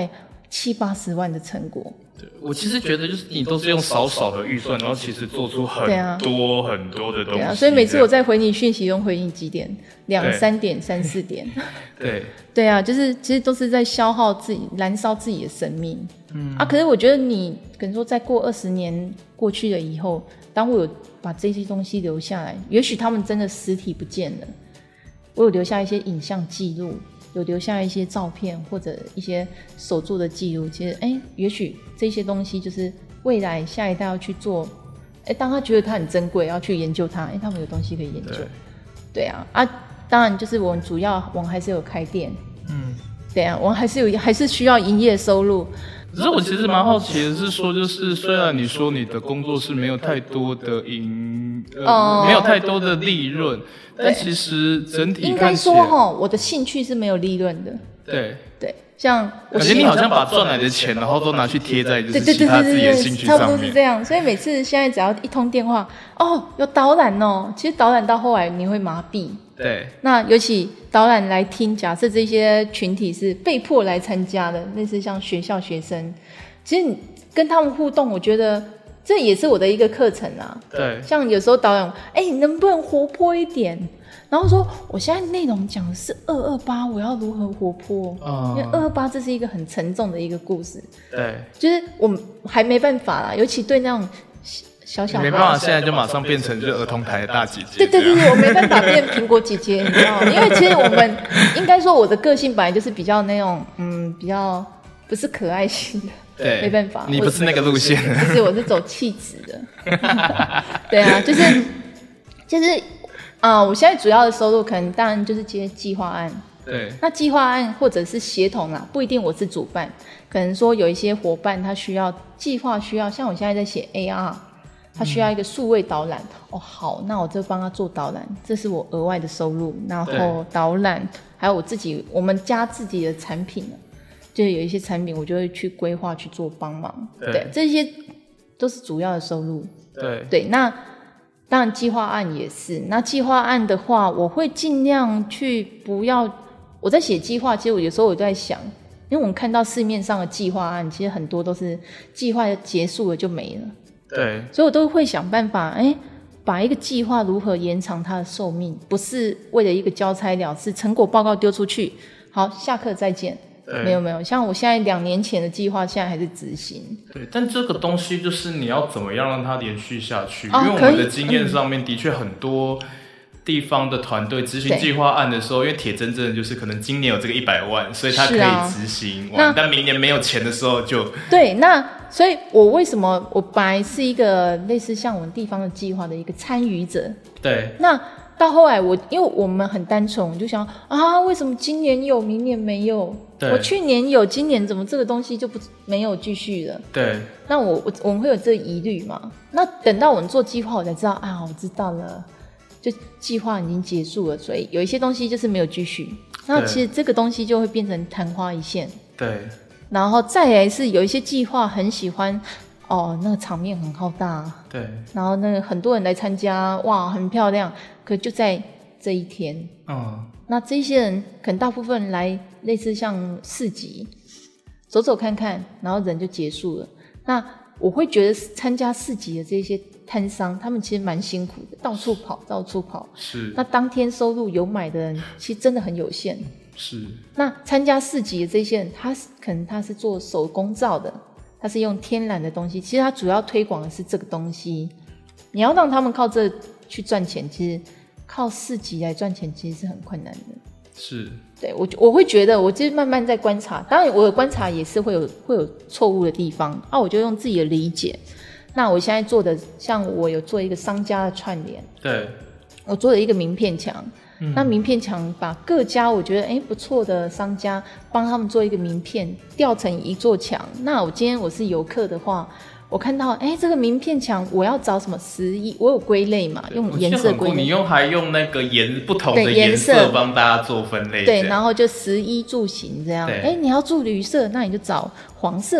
七八十万的成果。 对，我其实觉得就是你都是用少少的预算，然后其实做出很多很多的东西。 对啊，所以每次我在回你讯息中回你几点，两三点、三四点。 对对啊，就是其实都是在消耗自己、燃烧自己的生命。嗯啊，可是我觉得你可能说再过二十年过去了以后，当我有把这些东西留下来，也许他们真的实体不见了，我有留下一些影像记录。有留下一些照片或者一些手做的记录，其实哎，也许这些东西就是未来下一代要去做，哎，当他觉得它很珍贵，要去研究它，哎，他们有东西可以研究。对，对啊，啊，当然就是我们主要我们还是有开店，嗯，对啊，我们还是有还是需要营业收入。 可是我其实蛮好奇的是说，就是虽然你说你的工作是没有太多的盈，呃，哦、没有太多的利润，但其实整体看起来， 应该说哈，我的兴趣是没有利润的。 对对，像我感觉你好像把赚来的钱，然后都拿去贴在就是其他自己的兴趣上面， 差不多是这样。所以每次现在只要一通电话，哦，有导览哦，其实导览到后来你会麻痹。 对， 那尤其导览来听，假设这些群体是被迫来参加的，类似像学校学生，其实你跟他们互动，我觉得这也是我的一个课程啊。 对， 像有时候导演，哎，你能不能活泼一点？然后说，我现在内容讲的是二二八，我要如何活泼？嗯，因为二二八这是一个很沉重的一个故事。 对， 就是我还没办法啦，尤其对那种小小孩， 没办法，现在就马上变成就是儿童台的大姐姐。 对对对对，我没办法变苹果姐姐，你知道吗？因为其实我们应该说我的个性本来就是比较那种，嗯，比较不是可爱型的。 对， 没办法， 你不是那个路线的。 其实我是走气质的。对啊，就是就是啊、呃，我现在主要的收入可能当然就是接计划案。 对， 那计划案或者是协同啦，不一定我是主办，可能说有一些伙伴他需要计划需要，像我现在在写 A R。他需要一个数位导览、嗯、哦，好，那我就帮他做导览，这是我额外的收入。然后导览还有我自己，我们家自己的产品，就是有一些产品我就会去规划去做帮忙。 对, 对，这些都是主要的收入。 对对，那当然计划案也是。那计划案的话，我会尽量去不要，我在写计划，其实我有时候我都在想，因为我们看到市面上的计划案，其实很多都是计划结束了就没了。 对， 所以我都会想办法，哎，把一个计划如何延长它的寿命，不是为了一个交差了事，成果报告丢出去，好，下课再见。没有没有，像我现在两年前的计划，现在还是执行。 对，但这个东西就是你要怎么样让它连续下去？哦、因为我们的经验上面的确很多地方的团队执行计划案的时候，因为铁真真的就是可能今年有这个一百万，所以他可以执行完，啊、但明年没有钱的时候就对。那所以，我为什么我本来是一个类似像我们地方的计划的一个参与者？ 对。 那到后来我，我因为我们很单纯，我就想啊，为什么今年有，明年没有？我去年有，今年怎么这个东西就不没有继续了？ 对。 那我我我们会有这个疑虑嘛？那等到我们做计划，我才知道啊，我知道了。就计划已经结束了，所以有一些东西就是没有继续。那其实这个东西就会变成昙花一现。 对。 然后再来是有一些计划很喜欢，哦，那个场面很浩大。 对。 然后那个很多人来参加，哇，很漂亮。可就在这一天，嗯，那这些人可能大部分人来类似像市集，走走看看，然后人就结束了。那我会觉得参加市集的这些摊商，他们其实蛮辛苦的，到处跑，到处跑。 是。 那当天收入有买的人，其实真的很有限。 是。 那参加市集的这些人，他可能他是做手工皂的，他是用天然的东西，其实他主要推广的是这个东西。你要让他们靠这去赚钱，其实靠市集来赚钱，其实是很困难的。 是。 对，我我会觉得，我就是慢慢在观察，当然我的观察也是会有会有错误的地方啊，我就用自己的理解。那我现在做的，像我有做一个商家的串联， 对， 我做了一个名片墙，嗯、那名片墙把各家我觉得哎不错的商家帮他们做一个名片，吊成一座墙。那我今天我是游客的话，我看到哎这个名片墙我要找什么十一，我有归类嘛，用颜色归类， 你用还用那个颜不同的颜色帮大家做分类， 对，然后就食衣住行这样，哎你要住旅社，那你就找黄色的。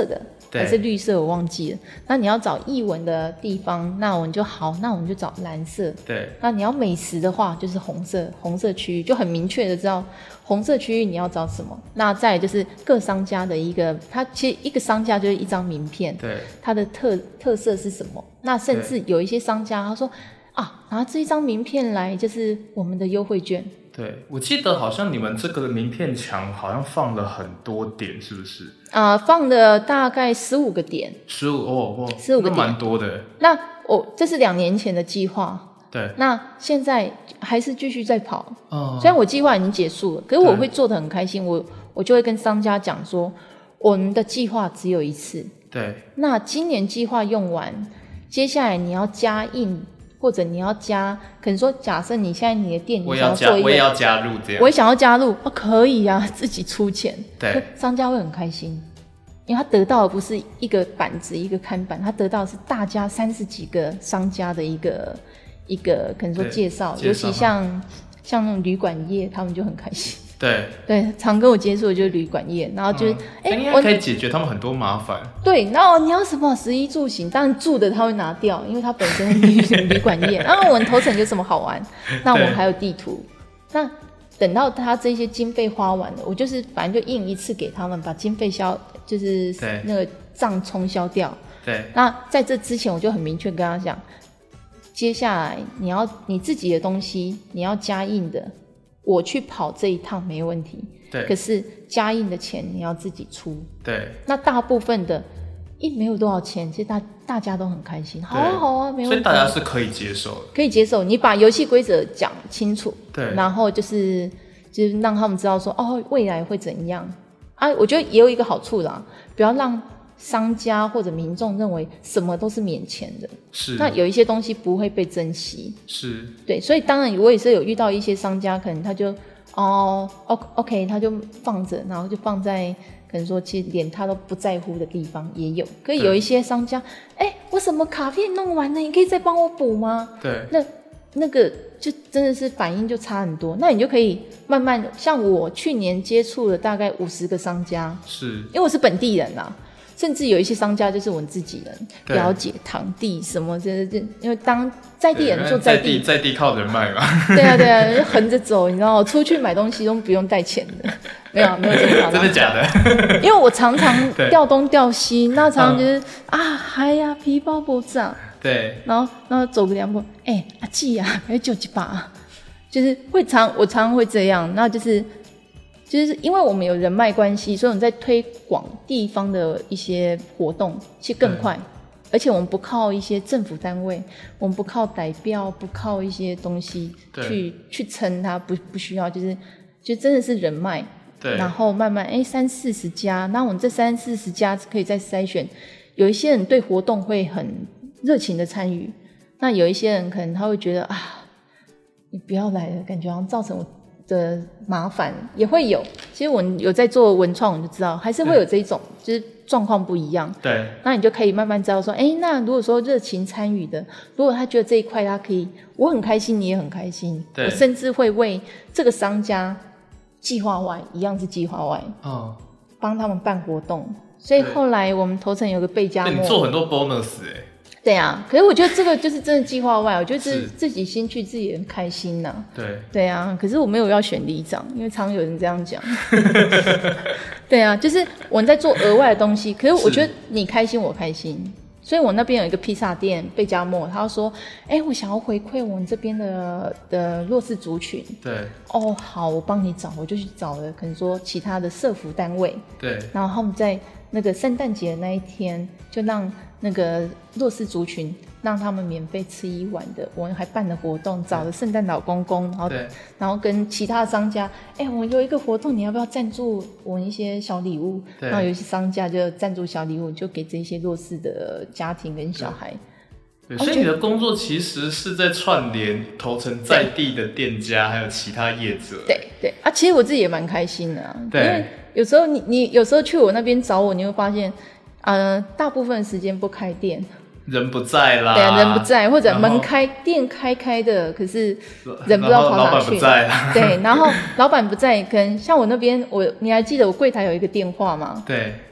还是绿色，我忘记了。那你要找艺文的地方，那我们就好，那我们就找蓝色。 对。 那你要美食的话，就是红色，红色区域就很明确的知道红色区域你要找什么。那再来就是各商家的一个，它其实一个商家就是一张名片， 对， 它的特特色是什么？那甚至有一些商家他说啊，拿这一张名片来就是我们的优惠券。 对，我记得好像你们这个名片墙好像放了很多点，是不是？ 啊、呃，放了大概十五个点。 十五哦，哦， 十五个点， 蛮多的。 那我、哦、这是两年前的计划， 对。 那现在还是继续在跑。 嗯。 虽然我计划已经结束了，可是我会做得很开心。我我就会跟商家讲说，我们的计划只有一次。 对。 那今年计划用完，接下来你要加印。或者你要加，可能说，假设你现在你的店， 我也要加，我也要加入这样， 我也想要加入，哦，可以啊，自己出钱， 对， 商家会很开心，因为他得到的不是一个板子一个看板，他得到的是大家三十几个商家的一个一个可能说介绍，尤其像像那种旅馆业，他们就很开心。 对对，常跟我接触的就是旅馆业，然后就是哎， 应该可以解决他们很多麻烦。 对，然后你要什么食衣住行，当然住的他会拿掉，因为他本身旅旅馆业。然后我们头城有什么好玩？那我们还有地图。那等到他这些经费花完了，我就是反正就印一次给他们，把经费消，就是那个账冲销掉。 对。 那在这之前，我就很明确跟他讲，接下来你要你自己的东西，你要加印的。我去跑这一趟没问题， 对。 可是加印的钱你要自己出， 对。 那大部分的印没有多少钱，其实大大家都很开心，好啊好啊，没问题。 所以大家是可以接受的， 可以接受。你把游戏规则讲清楚， 对， 然后就是就是让他们知道说，哦，未来会怎样啊？我觉得也有一个好处啦，不要让商家或者民众认为什么都是免钱的， 是， 那有一些东西不会被珍惜， 是， 对，所以当然我也是有遇到一些商家，可能他就哦 ，OK， 他就放着，然后就放在可能说其实连他都不在乎的地方也有，可以有一些商家，哎，我什么卡片弄完了，你可以再帮我补吗？ 对， 那那个就真的是反应就差很多，那你就可以慢慢，像我去年接触了大概五十个商家， 是， 因为我是本地人啊。甚至有一些商家就是我们自己人了解堂弟什么这这，因为当在地人做在地， 在地靠人脉嘛。 对啊对啊，就横着走，你知道，出去买东西都不用带钱的，没有没有这个。 真的假的？ 因为我常常调东调西，那常常就是、嗯、啊，嗨呀，皮包不涨， 对， 然后然后走个两步，哎、欸，阿季啊，要救几把，就是会常我常常会这样，那就是。就是因为我们有人脉关系，所以我们在推广地方的一些活动其实更快，而且我们不靠一些政府单位，我们不靠代标，不靠一些东西去去撑它，不不需要，就是就真的是人脉， 对， 然后慢慢哎三四十家，那我们这三四十家可以再筛选，有一些人对活动会很热情的参与，那有一些人可能他会觉得啊，你不要来了，感觉好像造成我的麻烦也会有，其实我有在做文创，我就知道还是会有这一种，就是状况不一样。 对， 那你就可以慢慢知道说，哎，那如果说热情参与的，如果他觉得这一块他可以，我很开心，你也很开心，我甚至会为这个商家计划外，一样是计划外，哦，帮他们办活动。所以后来我们头城有个贝加莫， 你做很多 bonus 哎、欸。 对啊，可是我觉得这个就是真的计划外，我觉得自自己兴趣自己也很开心呐、啊。 对， 对啊，可是我没有要选里长，因为常有人这样讲。对啊，就是我在做额外的东西，可是我觉得你开心我开心，所以我那边有一个披萨店贝加莫，他说：“哎、欸，我想要回馈我们这边的的弱势族群。” 对， 哦，好，我帮你找，我就去找了，可能说其他的社福单位。 对， 然后他们在那个圣诞节的那一天，就让那个弱势族群让他们免费吃一碗的，我们还办了活动，找了圣诞老公公，然后然后跟其他的商家，哎、欸，我们有一个活动，你要不要赞助我们一些小礼物？然后有一些商家就赞助小礼物，就给这些弱势的家庭跟小孩。 对，所以你的工作其实是在串联头城在地的店家，还有其他业者。 对对啊，其实我自己也蛮开心的啊， 对， 因为有时候你你有时候去我那边找我，你会发现，呃，大部分时间不开店。 人不在啦， 对啊，人不在，或者门开店开开的，可是人不知道跑哪去。 老板不在啦。 对，然后老板不在，可能像我那边，我你还记得我柜台有一个电话吗？ 对。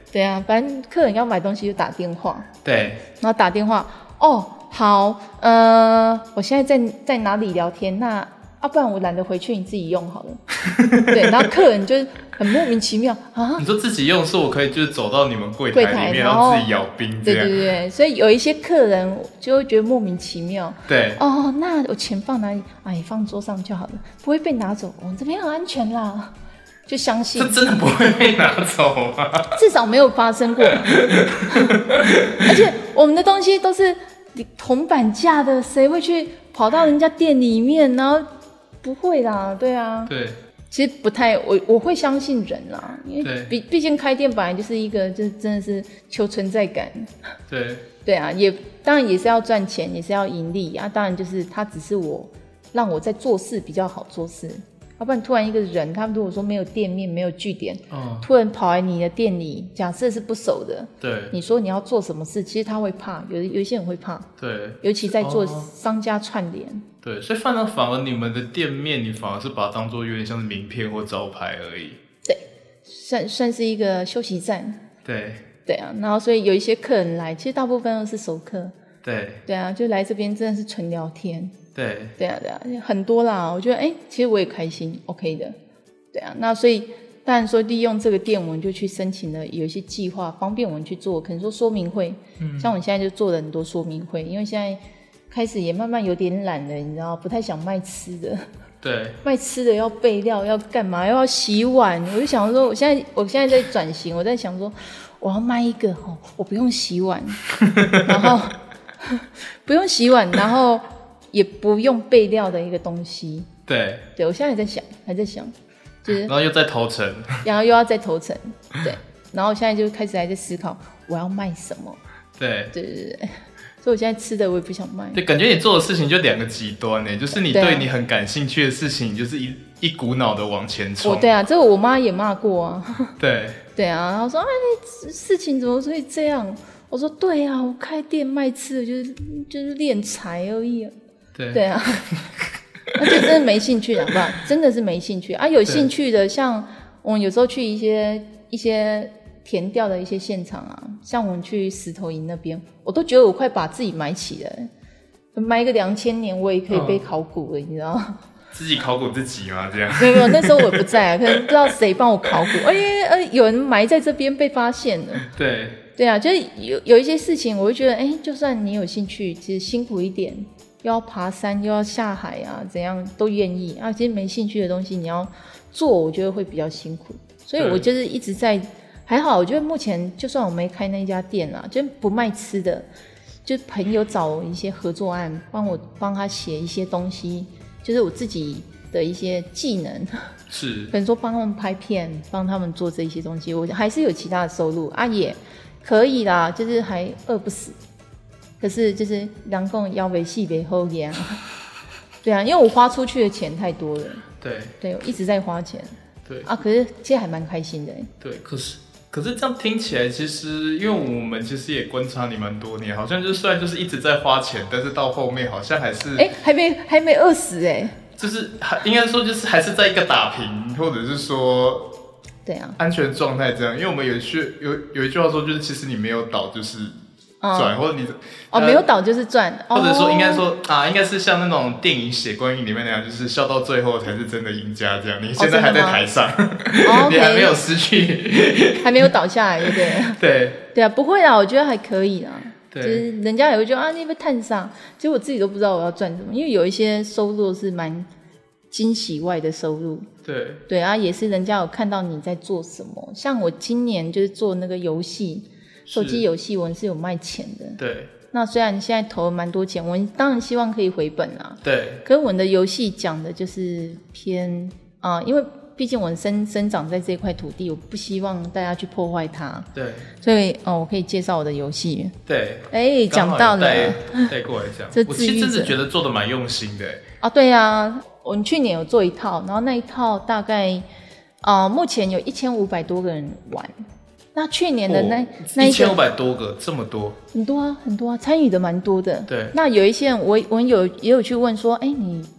对啊，反正客人要买东西就打电话， 对， 然后打电话，哦，好，呃，我现在在在哪里聊天？那啊，不然我懒得回去，你自己用好了。对，然后客人就很莫名其妙啊。 你说自己用，是我可以就是走到你们柜柜台台里面， 然后然后自己咬冰这对样。 对对，所以有一些客人就会觉得莫名其妙。 对， 哦，那我钱放哪里？哎，放桌上就好了，不会被拿走。我、哦、这边很安全啦，就相信。 这真的不会被拿走吗？ 至少没有发生过。而且我们的东西都是铜板价的，谁会去跑到人家店里面？然后不会啦，对啊。 对。 其实不太，我我会相信人啦，因为毕毕竟开店本来就是一个，就真的是求存在感。 对对啊，也当然也是要赚钱，也是要盈利啊。当然就是他只是我让我在做事比较好做事，要不然突然一个人，他如果说没有店面、没有据点，嗯，突然跑来你的店里，假设是不熟的， 对， 你说你要做什么事，其实他会怕，有有一些人会怕， 对， 尤其在做商家串联。哦对，所以反而反而你们的店面，你反而是把它当做有点像是名片或招牌而已。 对，算算是一个休息站。 对， 对啊，然后所以有一些客人来，其实大部分都是熟客。 对， 对啊，就来这边真的是纯聊天。 对， 对啊，对啊，很多啦。我觉得，哎，其实我也开心 ，OK 的。对啊，那所以当然说利用这个店，我们就去申请了有一些计划，方便我们去做，可能说说明会。嗯，像我现在就做了很多说明会，因为现在开始也慢慢有点懒了，你知道，不太想卖吃的。 对， 卖吃的要备料，要干嘛？又要洗碗。我就想说，我现在我现在在转型，我在想说，我要卖一个哦，我不用洗碗，然后不用洗碗，然后也不用备料的一个东西。 对， 对我现在还在想，还在想，就是然后又在投诚， 然后又要再投诚，对，然后现在就开始还在思考我要卖什么。 对， 对对对。所以我现在吃的我也不想卖。 对，感觉你做的事情就两个极端呢，就是你对你很感兴趣的事情，就是一一股脑的往前冲。 哦，对啊，这个我妈也骂过啊。 对。 对啊，然后说，哎，你事情怎么会这样？我说，对啊，我开店卖吃的，就是就是敛财而已啊。 对。 对啊，而且真的没兴趣，好不好？真的是没兴趣啊。有興趣的，像我们有时候去一些一些。田调的一些现场啊，像我们去石头营那边，我都觉得我快把自己埋起来，埋个两千年，我也可以背考古了，嗯、你知道吗？ 自己考古自己吗？这样？ 没有没有，那时候我不在啊，可能不知道谁帮我考古，哎哎，有人埋在这边被发现了。 对对啊，就是有有一些事情，我会觉得，哎，就算你有兴趣，其实辛苦一点，又要爬山，又要下海啊，怎样都愿意啊。其实没兴趣的东西，你要做，我觉得会比较辛苦，所以我就是一直在。还好，我觉得目前就算我没开那家店啦，就不卖吃的，就朋友找我一些合作案，帮我帮他写一些东西，就是我自己的一些技能， 是， 可能说帮他们拍片，帮他们做这一些东西，我还是有其他的收入啊，也可以啦，就是还饿不死。可是就是人讲腰没细没好呀，对啊，因为我花出去的钱太多了， 对， 对，我一直在花钱， 对啊，可是其实还蛮开心的， 对，可是。可是这样听起来，其实因为我们其实也观察你蛮多年，好像就虽然就是一直在花钱，但是到后面好像还是， 哎、欸，还没还没饿死哎、欸， 就是还应该说就是还是在一个打平，或者是说， 对啊， 安全状态这样。因为我们有一句有有一句话说，就是其实你没有倒就是赚，嗯、或者你哦没有倒就是赚， 或者说应该说、哦、啊，应该是像那种电影写观音里面那样，就是笑到最后才是真的赢家这样。你现在还在台上，哦、你还没有失去， 还没有倒下来，对不对？ 对对啊，不会啦，我觉得还可以啦。 对， 就是人家也会觉得啊，你被探上，其实我自己都不知道我要赚什么，因为有一些收入是蛮惊喜外的收入。 对对啊，也是人家有看到你在做什么。像我今年就是做那个游戏。手机游戏我们是有卖钱的， 对。 那虽然现在投了蛮多钱，我们当然希望可以回本啊。 对。 可是我们的游戏讲的就是偏啊、呃，因为毕竟我们生生长在这块土地，我不希望大家去破坏它。 对。 所以哦，我可以介绍我的游戏。 对。 哎，讲到了， 带过来讲。 我其实真的觉得做的蛮用心的。 啊，对啊，我们去年有做一套，然后那一套大概啊、呃，目前有一千五百多个人玩。那去年的那、哦、那一千五百多个，这么多， 很多啊，很多啊，参与的蛮多的。 对。 那有一些人我，我我有也有去问说，哎，你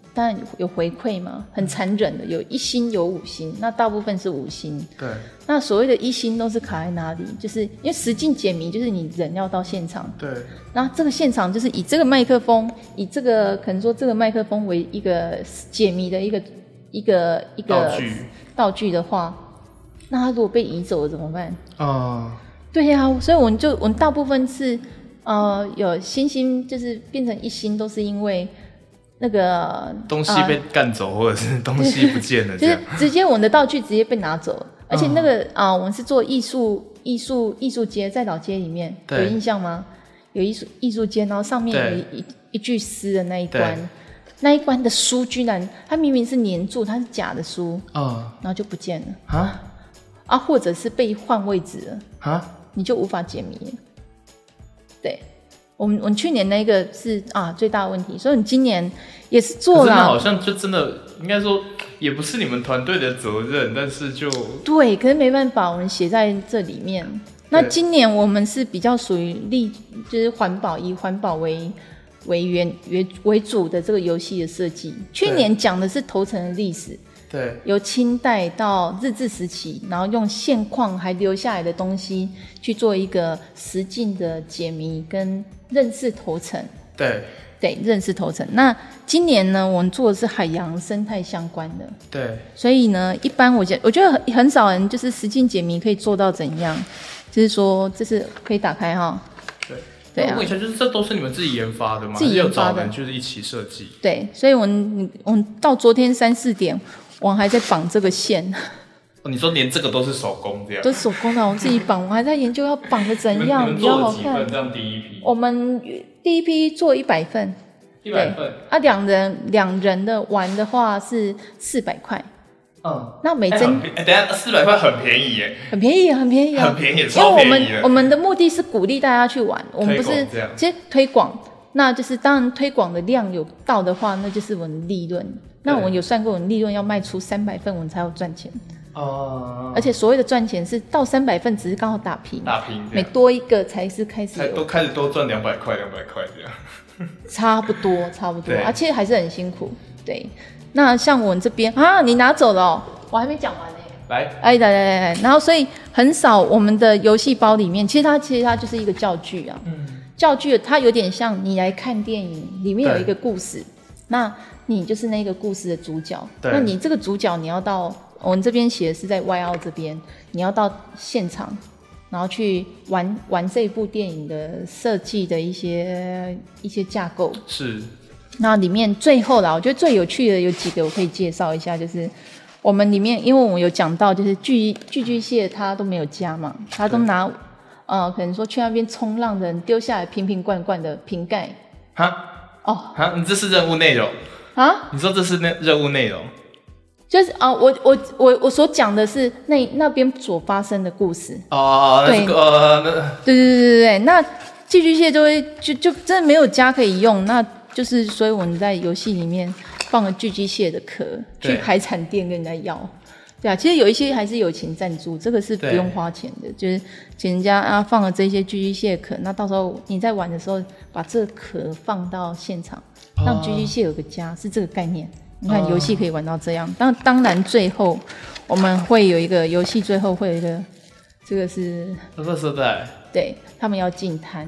当然有回馈嘛，很残忍的，有一星有五星，那大部分是五星。 对。 那所谓的一星都是卡在哪里？就是因为实境解谜，就是你人要到现场。 对。 然后这个现场就是以这个麦克风，以这个可能说这个麦克风为一个解谜的一个一个一个道具道具的话，那它如果被移走了怎么办？ 啊、呃， 对呀、啊，所以我们就我们大部分是呃有星星，就是变成一星，都是因为。那个东西被干走、呃，或者是东西不见了， 就是直接我们的道具直接被拿走了，而且那个啊、 嗯呃， 我们是做艺术艺术艺术街，在老街里面有印象吗？有艺术艺术街，然后上面有一一句诗的那一关，那一关的书居然它明明是粘住，它是假的书， 嗯， 然后就不见了啊啊，或者是被换位置了啊， 你就无法解谜了，对。我们我们去年那个是啊最大的问题，所以你今年也是做了。 可是那好像就真的应该说也不是你们团队的责任，但是就对，可是没办法，我们写在这里面。那今年我们是比较属于立，就是环保，以环保为为原为为主的这个游戏的设计。去年讲的是头层的历史。 对， 由清代到日治时期，然后用现况还留下来的东西去做一个实境的解谜跟认识头层。 对对，认识头层。那今年呢，我们做的是海洋生态相关的。 对， 所以呢，一般我觉得我觉得很很少人就是实境解谜可以做到怎样，就是说这是可以打开哈。 对。 对啊， 我问一下，就是这都是你们自己研发的吗？ 自己研发的， 还是有找人就是一起设计。 对，所以我们我们到昨天三四点。我还在绑这个线、 哦，你说连这个都是手工这样？ 都是手工的，我自己绑，我还在研究要绑的怎样比较好看。 你们做了几份？这样第一批？ 我们第一批做一百份， 一百份啊，两人两人的玩的话是四百块。 嗯， 那每针、 欸欸、等一下四百块很便宜耶， 很便宜，很便宜、啊， 很便宜，超便宜的。 因为我们我们的目的是鼓励大家去玩，我们不是其实推广，那就是当然推广的量有到的话，那就是我们的利润。那我们有算过，我们利润要卖出三百份，我们才有赚钱。哦、uh, 而且所谓的赚钱是到三百份，只是刚好打平， 打平， 每多一个才是开始才都开始多赚两百块，两百块这样。 差不多，差不多，而且、啊、还是很辛苦。对，那像我们这边啊，你拿走了、哦，我还没讲完呢。 来， 哎，来来来来，然后所以很少我们的游戏包里面，其实它其实它就是一个教具啊。嗯。教具它有点像你来看电影，里面有一个故事，那你就是那个故事的主角。那你这个主角你要到我们这边写的是在外澳这边，你要到现场，然后去玩玩这部电影的设计的一些一些架构。 是。 那里面最后啦，我觉得最有趣的有几个我可以介绍一下，就是我们里面，因为我们有讲到，就是巨巨巨蟹它都没有加嘛，它都拿。呃，可能说去那边冲浪的人丢下来瓶瓶罐罐的瓶盖， 哈哦， 哈，你这是任务内容啊？ 你说这是那任务内容？ 就是啊、呃，我我我我所讲的是那那边所发生的故事哦，那是呃，那对对对对对，那寄居蟹就会就就真的没有家可以用，那就是所以我们在游戏里面放了寄居蟹的壳，去海产店跟人家要。对啊，其实有一些还是友情赞助，这个是不用花钱的，就是请人家啊放了这些寄居蟹壳，那到时候你在玩的时候把这个壳放到现场，让寄居蟹有个家，是这个概念。你看游戏可以玩到这样，当当然最后我们会有一个游戏，最后会有一个这个是垃圾袋， 对他们要进摊，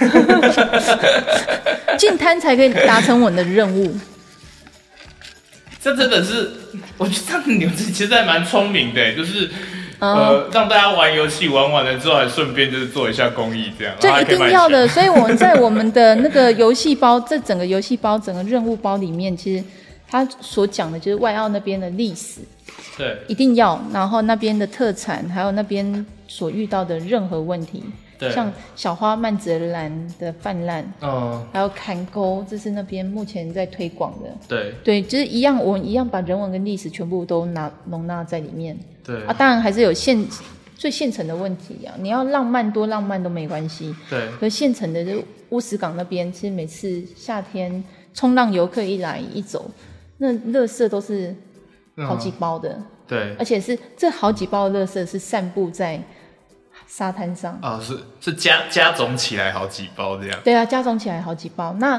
进摊才可以达成我们的任务。 这真的是，我觉得你们其实还蛮聪明的，就是呃，让大家玩游戏玩完了之后，还顺便就是做一下公益，这样。 这一定要的，所以我们在我们的那个游戏包，这整个游戏包、整个任务包里面，其实他所讲的就是外澳那边的历史， 对， 一定要，然后那边的特产，还有那边所遇到的任何问题。像小花曼泽兰的泛滥，嗯，还有坎沟，这是那边目前在推广的。 对对，就是一样，我们一样把人文跟历史全部都拿容纳在里面。 对啊，当然还是有现最现成的问题啊。你要浪漫多浪漫都没关系。 对， 可是现成的就乌石港那边，其实每次夏天冲浪游客一来一走，那垃圾都是好几包的。 嗯、对， 而且是这好几包的垃圾是散布在沙滩上啊、哦，是是加加总起来好几包这样。 对啊，加总起来好几包。那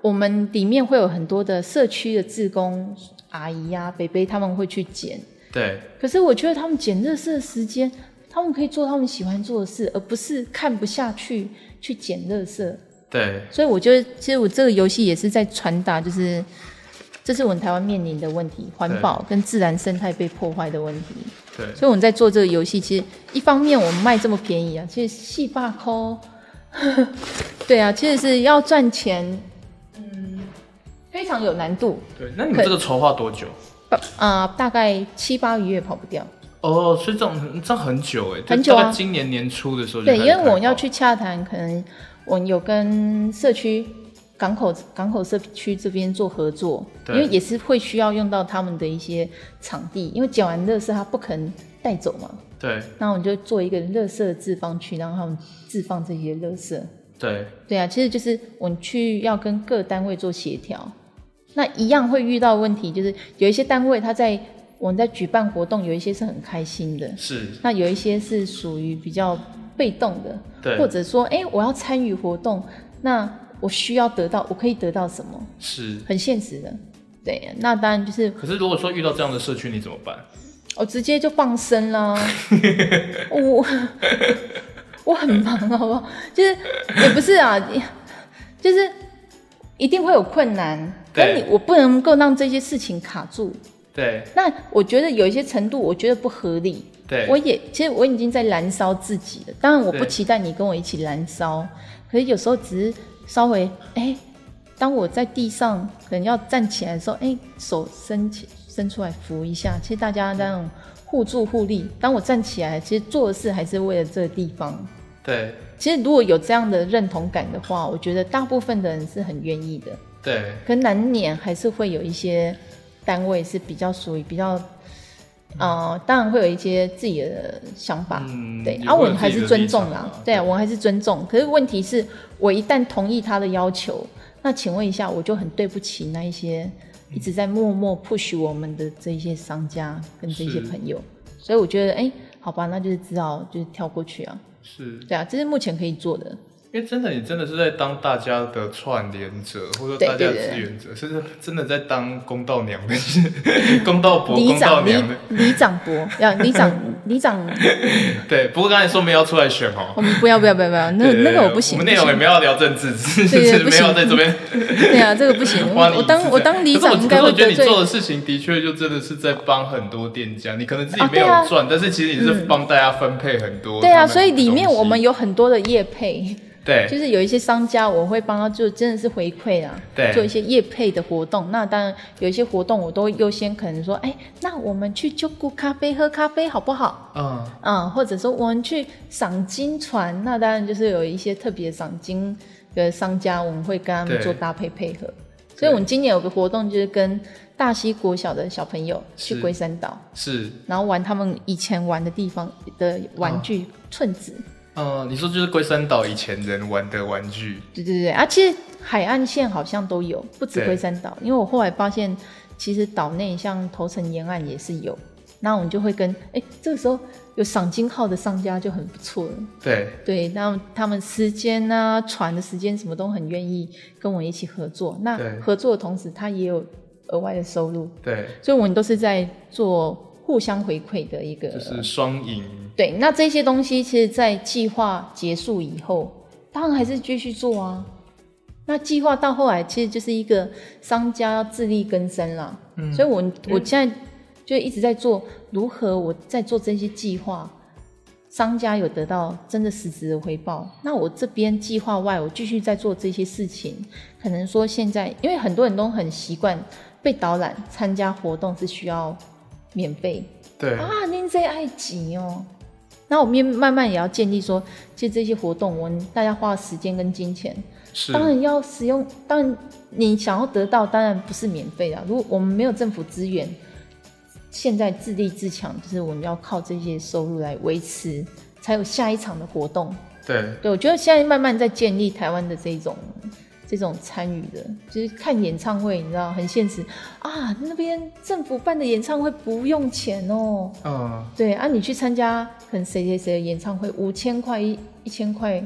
我们里面会有很多的社区的志工阿姨啊、伯伯他们会去捡。 对。 可是我觉得他们捡垃圾的时间，他们可以做他们喜欢做的事，而不是看不下去去捡垃圾。 对。 所以我觉得，其实我这个游戏也是在传达，就是这是我们台湾面临的问题，环保跟自然生态被破坏的问题。 对。 所以我们在做这个游戏，其实一方面我们卖这么便宜啊，其实四百块，对啊，其实是要赚钱。非常有难度。 对，那你们这个筹划多久？ 啊、呃，大概七八个月跑不掉。 哦，所以这样这样很久哎， 很久啊。 大概今年年初的时候就对，因为我要去洽谈，可能我有跟社区港口港口社区这边做合作，因为也是会需要用到他们的一些场地，因为捡完垃圾他不可能带走嘛。 对。 那我们就做一个垃圾的置放区，让他们置放这些垃圾。 对。 对啊，其实就是我们去要跟各单位做协调。那一样会遇到问题，就是有一些单位他在我们在举办活动，有一些是很开心的， 是。 那有一些是属于比较被动的， 对。 或者说，哎、欸，我要参与活动，那我需要得到，我可以得到什么？ 是。很现实的，对。那当然就是， 可是如果说遇到这样的社区，你怎么办？ 我直接就放生啦，我我很忙，好不好？就是也不是啊，就是一定会有困难。但你我不能够让这些事情卡住。 对。 那我觉得有一些程度，我觉得不合理。 对。 我也其实我已经在燃烧自己了。当然我不期待你跟我一起燃烧，可是有时候只是稍微哎、欸，当我在地上可能要站起来的时候，哎、欸，手伸起伸出来扶一下。其实大家那种互助互利。当我站起来，其实做的事还是为了这个地方。 对。 其实如果有这样的认同感的话，我觉得大部分的人是很愿意的。 对， 可难免还是会有一些单位是比较属于比较，呃，当然会有一些自己的想法，嗯、对，啊，我们还是尊重啦，对啊，我们还是尊重。可是问题是我一旦同意他的要求，那请问一下，我就很对不起那一些一直在默默 push 我们的这些商家跟这些朋友，所以我觉得，哎、欸，好吧，那就是只好就是跳过去啊， 是， 对啊，这是目前可以做的。 因为真的，你真的是在当大家的串联者，或者大家的支援者，是真的在当公道娘的，公道伯、公道娘的。 里长伯，要里长，里长。 对，不过刚才说没有要出来选哦。 我们不要不要不要不要，那那个我不行。 我们内容也没有要聊政治，只是没有在这边。 对啊，这个不行。我当我当里长应该会得罪。 可是我觉得你做的事情的确就真的是在帮很多店家，你可能自己没有赚，但是其实你是帮大家分配很多。 对啊，所以里面我们有很多的业配。 对， 就是有一些商家，我会帮他做，真的是回馈啦， 对， 做一些业配的活动。那当然有一些活动，我都优先可能说，哎、欸，那我们去就顾咖啡喝咖啡好不好？嗯嗯，或者说我们去赏金船，那当然就是有一些特别赏金的商家，我们会跟他们做搭配配合。所以我们今年有个活动，就是跟大溪国小的小朋友去龟山岛， 是， 然后玩他们以前玩的地方的玩具寸子。 嗯，你说就是龟山岛以前人玩的玩具， 对对对啊，其实海岸线好像都有，不止龟山岛，因为我后来发现，其实岛内像头城沿岸也是有，那我们就会跟，哎，这个时候有赏金号的商家就很不错了， 对对，那他们时间啊、船的时间什么都很愿意跟我一起合作，那合作的同时他也有额外的收入， 对， 所以我们都是在做互相回馈的一个， 就是双赢。 对，那这些东西其实在计划结束以后当然还是继续做啊，那计划到后来其实就是一个商家要自力更生啦、嗯、所以我我现在就一直在做如何我在做这些计划，商家有得到真的实质的回报，那我这边计划外我继续在做这些事情，可能说现在因为很多人都很习惯被导览参加活动是需要免费， 对啊，您这爱钱哦。那我们慢慢也要建立说，其实这些活动，我们大家花时间跟金钱，当然要使用。当然你想要得到，当然不是免费的。如果我们没有政府资源，现在自立自强，就是我们要靠这些收入来维持，才有下一场的活动。 对， 对，我觉得现在慢慢在建立台湾的这种。这种参与的，就是看演唱会，你知道很现实啊。那边政府办的演唱会不用钱哦。嗯，对啊，你去参加可能谁谁谁的演唱会，五千块一一千块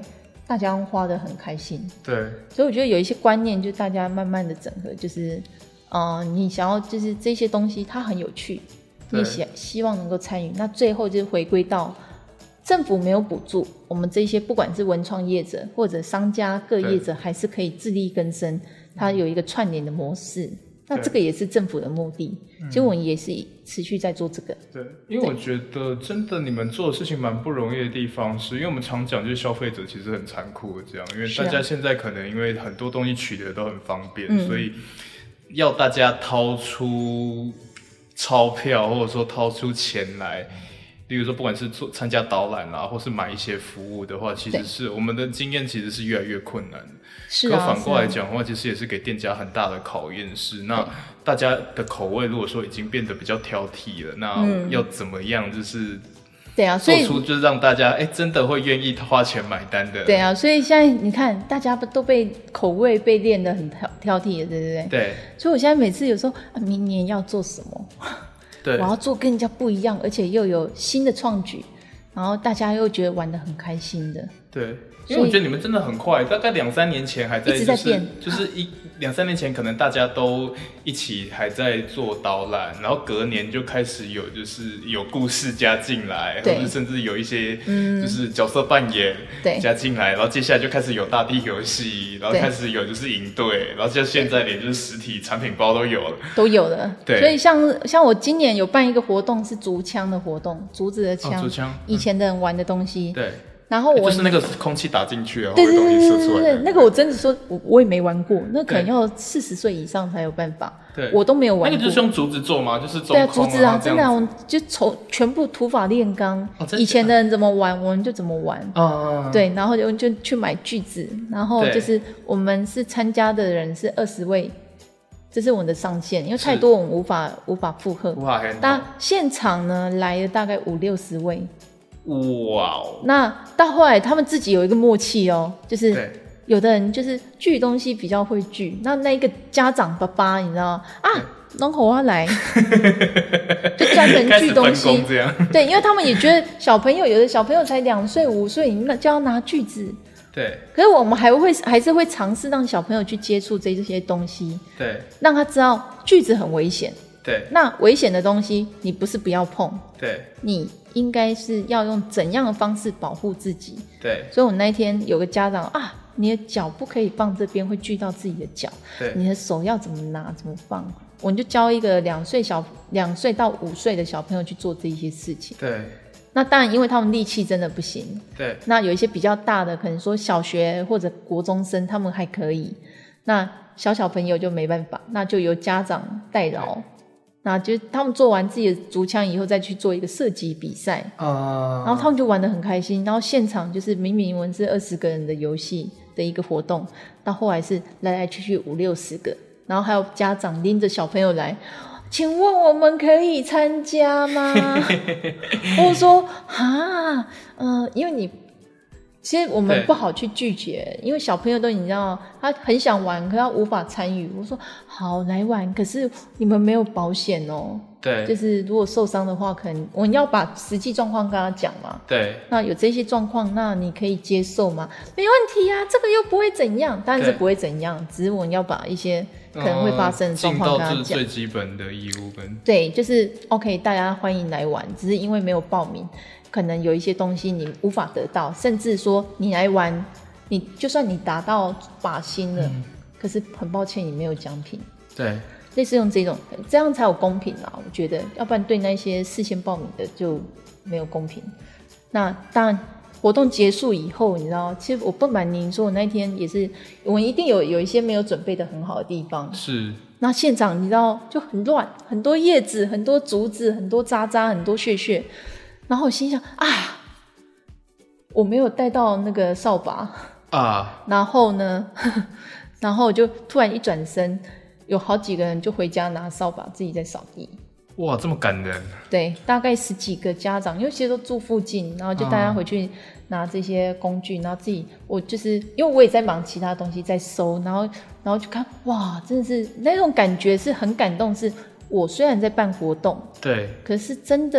大家花得很开心。 对， 所以我觉得有一些观念，就大家慢慢的整合，就是呃，你想要就是这些东西它很有趣，你希希望能够参与，那最后就是回归到政府没有补助，我们这些不管是文创业者或者商家各业者，还是可以自力更生，它有一个串联的模式。那这个也是政府的目的，其实我们也是持续在做这个。 对，因为我觉得真的你们做的事情蛮不容易的地方是，因为我们常讲就是消费者其实很残酷的这样，因为大家现在可能因为很多东西取得都很方便，嗯、所以要大家掏出钞票或者说掏出钱来。例如说，不管是做参加导览啦，或是买一些服务的话，其实是我们的经验其实是越来越困难的。 是啊。 可反过来讲的话，其实也是给店家很大的考验是，那大家的口味如果说已经变得比较挑剔了，那要怎么样就是？ 对啊，所以做出就是让大家哎、欸、真的会愿意花钱买单的。 对啊，所以现在你看，大家都被口味被练得很挑挑剔了，对不对？ 对。 所以我现在每次有时候啊，明年要做什么？ 对， 我要做跟人家不一样，而且又有新的创举，然后大家又觉得玩得很开心的。 对，因为我觉得你们真的很快，大概两三年前还在、就是、 一直在变， 就是一两三年前可能大家都一起还在做导览，然后隔年就开始有就是有故事加进来，或者甚至有一些就是角色扮演加进来，然后接下来就开始有大地游戏，然后开始有就是营队，然后就现在连就是实体产品包都有了， 都有了。 对， 所以像像我今年有办一个活动是竹枪的活动，竹子的枪， 哦、竹枪， 以前的人玩的东西。 对。 然后我、 欸、就是那个空气打进去啊， 对对对对对对对， 那个我真的说，我我也没玩过，那可能要四十岁以上才有办法。对，我都没有玩过。 那个就是用竹子做吗？就是中对啊，竹子啊，真的、啊， 我们就从全部土法炼钢、哦。以前的人怎么玩，我们就怎么玩。 嗯， 对，然后就就去买锯子，然后就是我们是参加的人是二十位，这是我们的上限，因为太多我们无法无法负荷。 无法 handle。 但现场呢来了大概五六十位。 哇哦！ 那到后来他们自己有一个默契哦，就是有的人就是锯东西比较会锯，那那一个家长爸爸你知道啊，弄好啊来，就专门锯东西。 这样对，因为他们也觉得小朋友有的小朋友才两岁五岁，你就要拿锯子。 对。 可是我们还会还是会尝试让小朋友去接触这些东西， 对， 让他知道锯子很危险。 对， 那危险的东西你不是不要碰， 对， 你应该是要用怎样的方式保护自己。 对， 所以我那一天有个家长啊，你的脚不可以放这边，会锯到自己的脚。 对， 你的手要怎么拿怎么放，我就教一个两岁小两岁到五岁的小朋友去做这些事情。 对， 那当然因为他们力气真的不行。 对，那有一些比较大的，可能说小学或者国中生他们还可以，那小小朋友就没办法，那就由家长代劳。那就他们做完自己的竹枪以后，再去做一个射击比赛啊，然后他们就玩得很开心。然后现场就是明明我们是二十个人的游戏的一个活动，到后来是来来去去五六十个，然后还有家长拎着小朋友来，请问我们可以参加吗？我说啊，呃，因为你。其实我们不好去拒绝，因为小朋友都你知道，他很想玩，可他无法参与。我说好来玩，可是你们没有保险哦。 对， 就是如果受伤的话，可能我们要把实际状况跟他讲嘛。 对， 那有这些状况，那你可以接受吗？没问题啊，这个又不会怎样，当然是不会怎样，只是我们要把一些可能会发生的状况跟他讲。 尽到最基本的义务跟对，就是 OK， 大家欢迎来玩，只是因为没有报名。可能有一些东西你无法得到，甚至说你来玩，你就算你达到靶心了、嗯，可是很抱歉你没有奖品。 对， 类似用这种，这样才有公平啦，我觉得，要不然对那些事先报名的就没有公平。那当然，活动结束以后，你知道，其实我不瞒您说，我那天也是，我们一定有有一些没有准备的很好的地方。 是。 那现场你知道就很乱，很多叶子，很多竹子，很多渣渣，很多屑屑。然后我心想啊，我没有带到那个扫把啊，然后呢，呵呵然后就突然一转身，有好几个人就回家拿扫把自己在扫地。 哇，这么感人！对， 大概十几个家长，因为其实都住附近，然后就大家回去拿这些工具，啊、然后自己我就是因为我也在忙其他东西在收，然后然后就看哇，真的是那种感觉是很感动，是我虽然在办活动， 对， 可是真的。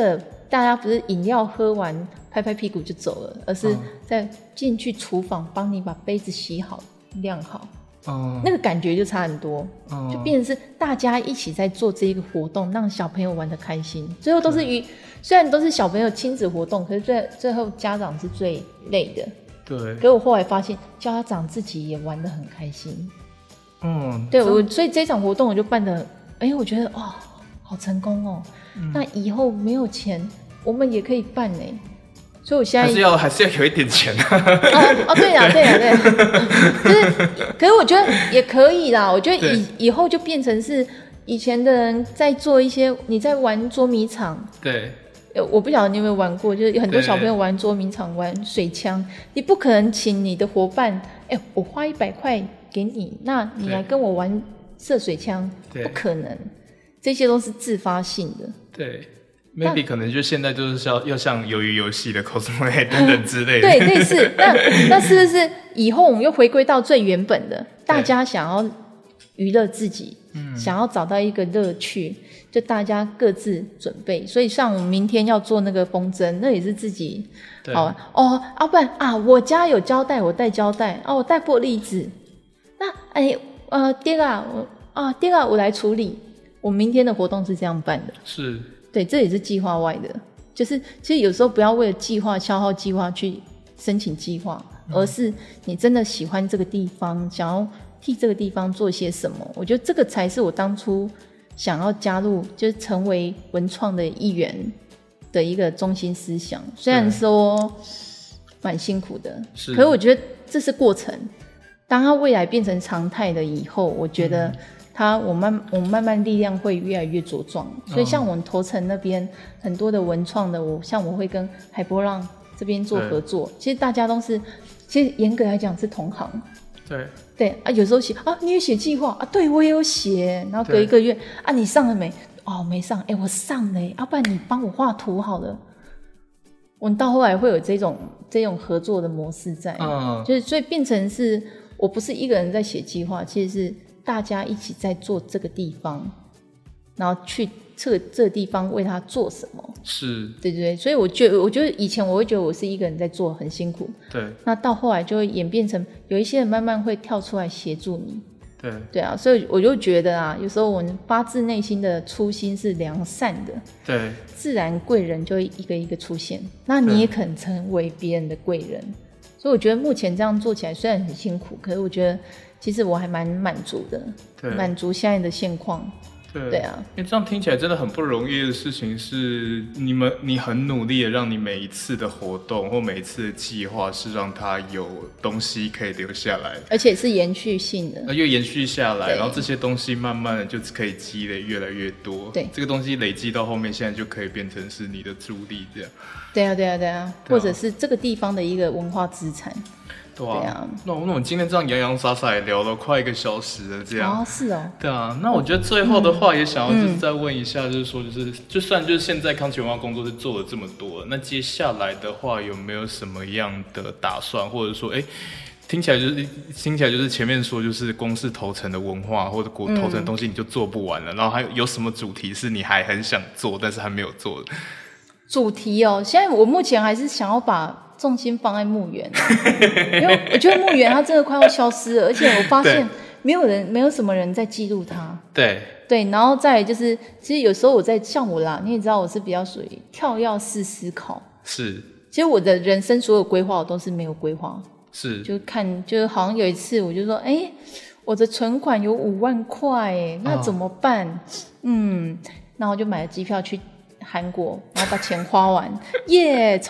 大家不是饮料喝完拍拍屁股就走了，而是在进去厨房帮你把杯子洗好晾好。嗯，那个感觉就差很多，嗯、就变成是大家一起在做这一个活动，让小朋友玩得开心。最后都是与虽然都是小朋友亲子活动，可是最最后家长是最累的。对。可是我后来发现，家长自己也玩得很开心。嗯，对我，所以这场活动我就办得，哎，我觉得哇、哦，好成功哦。嗯、那以后没有钱，我们也可以办哎。所以我现在还是要还是要有一点钱啊。 哦哦，对啦对啦对啦，就是，可是我觉得也可以啦。我觉得以以后就变成是以前的人在做一些，你在玩捉迷藏。 对。 我不晓得你有没有玩过，就是很多小朋友玩捉迷藏、玩水枪，你不可能请你的伙伴，哎、欸，我花一百块给你，那你来跟我玩射水枪，不可能，这些都是自发性的。 对。maybe 可能就现在就是要要像鱿鱼游戏的 cosplay 等等之类的， 对，类似。那那是不是以后我们又回归到最原本的，大家想要娱乐自己，想要找到一个乐趣，就大家各自准备。所以像我们明天要做那个风筝，那也是自己好玩哦。啊，不然啊，我家有胶带，我带胶带啊，我带玻璃纸。那哎呃，爹啊，我啊爹啊，我来处理。我明天的活动是这样办的， 是。 对，这也是计划外的，就是其实有时候不要为了计划消耗计划去申请计划，嗯、而是你真的喜欢这个地方，想要替这个地方做些什么。我觉得这个才是我当初想要加入，就是成为文创的一员的一个中心思想。虽然说蛮辛苦的，可是我觉得这是过程。当它未来变成常态了以后，我觉得、嗯。它我慢我慢慢力量会越来越茁壮，所以像我们头城那边、嗯、很多的文创的，我像我会跟海波浪这边做合作，其实大家都是，其实严格来讲是同行。 对对啊，有时候写啊，你也写计划啊，对我也有写，然后隔一个月啊，你上了没？哦，没上，哎，我上了，要、啊、不然你帮我画图好了。我们到后来会有这种这种合作的模式在，嗯，就是所以变成是我不是一个人在写计划，其实是。大家一起在做这个地方，然后去这个这个地方为他做什么？是，对对对。所以我觉得，我觉得以前我会觉得我是一个人在做，很辛苦。对。那到后来就会演变成有一些人慢慢会跳出来协助你。对。对啊，所以我就觉得啊，有时候我们发自内心的初心是良善的。对。自然贵人就会一个一个出现，那你也可能成为别人的贵人。所以我觉得目前这样做起来虽然很辛苦，可是我觉得。其实我还蛮满足的，满足现在的现况。对，对啊， 因为这样听起来真的很不容易的事情是，你们你很努力的让你每一次的活动或每一次的计划是让它有东西可以留下来， 而且是延续性的， 又延续下来，然后这些东西慢慢的就可以积累越来越多。对，这个东西累积到后面，现在就可以变成是你的助力这样。 对啊，对啊，对啊，或者是这个地方的一个文化资产。 对啊，对啊，那我那我们今天这样洋洋洒洒也聊了快一个小时了，这样。 哦，是哦。 对啊，那我觉得最后的话也想要就是再问一下，就是说，就是、嗯、就算就是现在康琪文化工作室做了这么多，那接下来的话有没有什么样的打算，或者说，哎，听起来就是听起来就是前面说就是光是头城的文化或者国头城的东西你就做不完了，嗯、然后还有有什么主题是你还很想做但是还没有做的？ 主题哦，现在我目前还是想要把。重心放在墓园，因为我觉得墓园它真的快要消失了，而且我发现没有人，没有什么人在记录它。对对，然后再来就是，其实有时候我在像我啦，你也知道我是比较属于跳跃式思考。是，其实我的人生所有规划我都是没有规划，是，就看，就是好像有一次我就说，哎、欸，我的存款有五万块，哎，那怎么办？哦、嗯，那我就买了机票去。韩国，然后把钱花完，耶、yeah, ，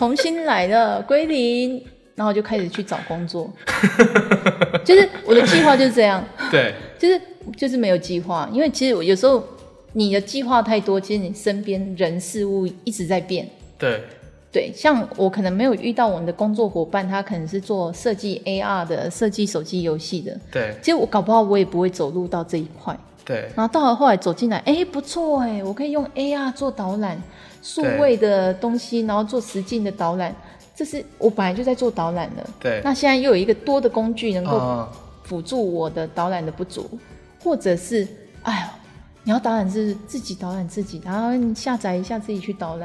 重新来了，归零，然后就开始去找工作。就是我的计划就是这样，对，就是就是没有计划，因为其实有时候你的计划太多，其实你身边人事物一直在变。对对，像我可能没有遇到我们的工作伙伴，他可能是做设计 A R 的，设计手机游戏的。对，其实我搞不好我也不会走入到这一块。对，然后到了后来走进来，哎，不错哎，我可以用 A R 做导览，数位的东西，然后做实境的导览，这是我本来就在做导览的。对，那现在又有一个多的工具能够辅助我的导览的不足，哦、或者是，哎呦，你要导览是自己导览自己，然后你下载一下自己去导览。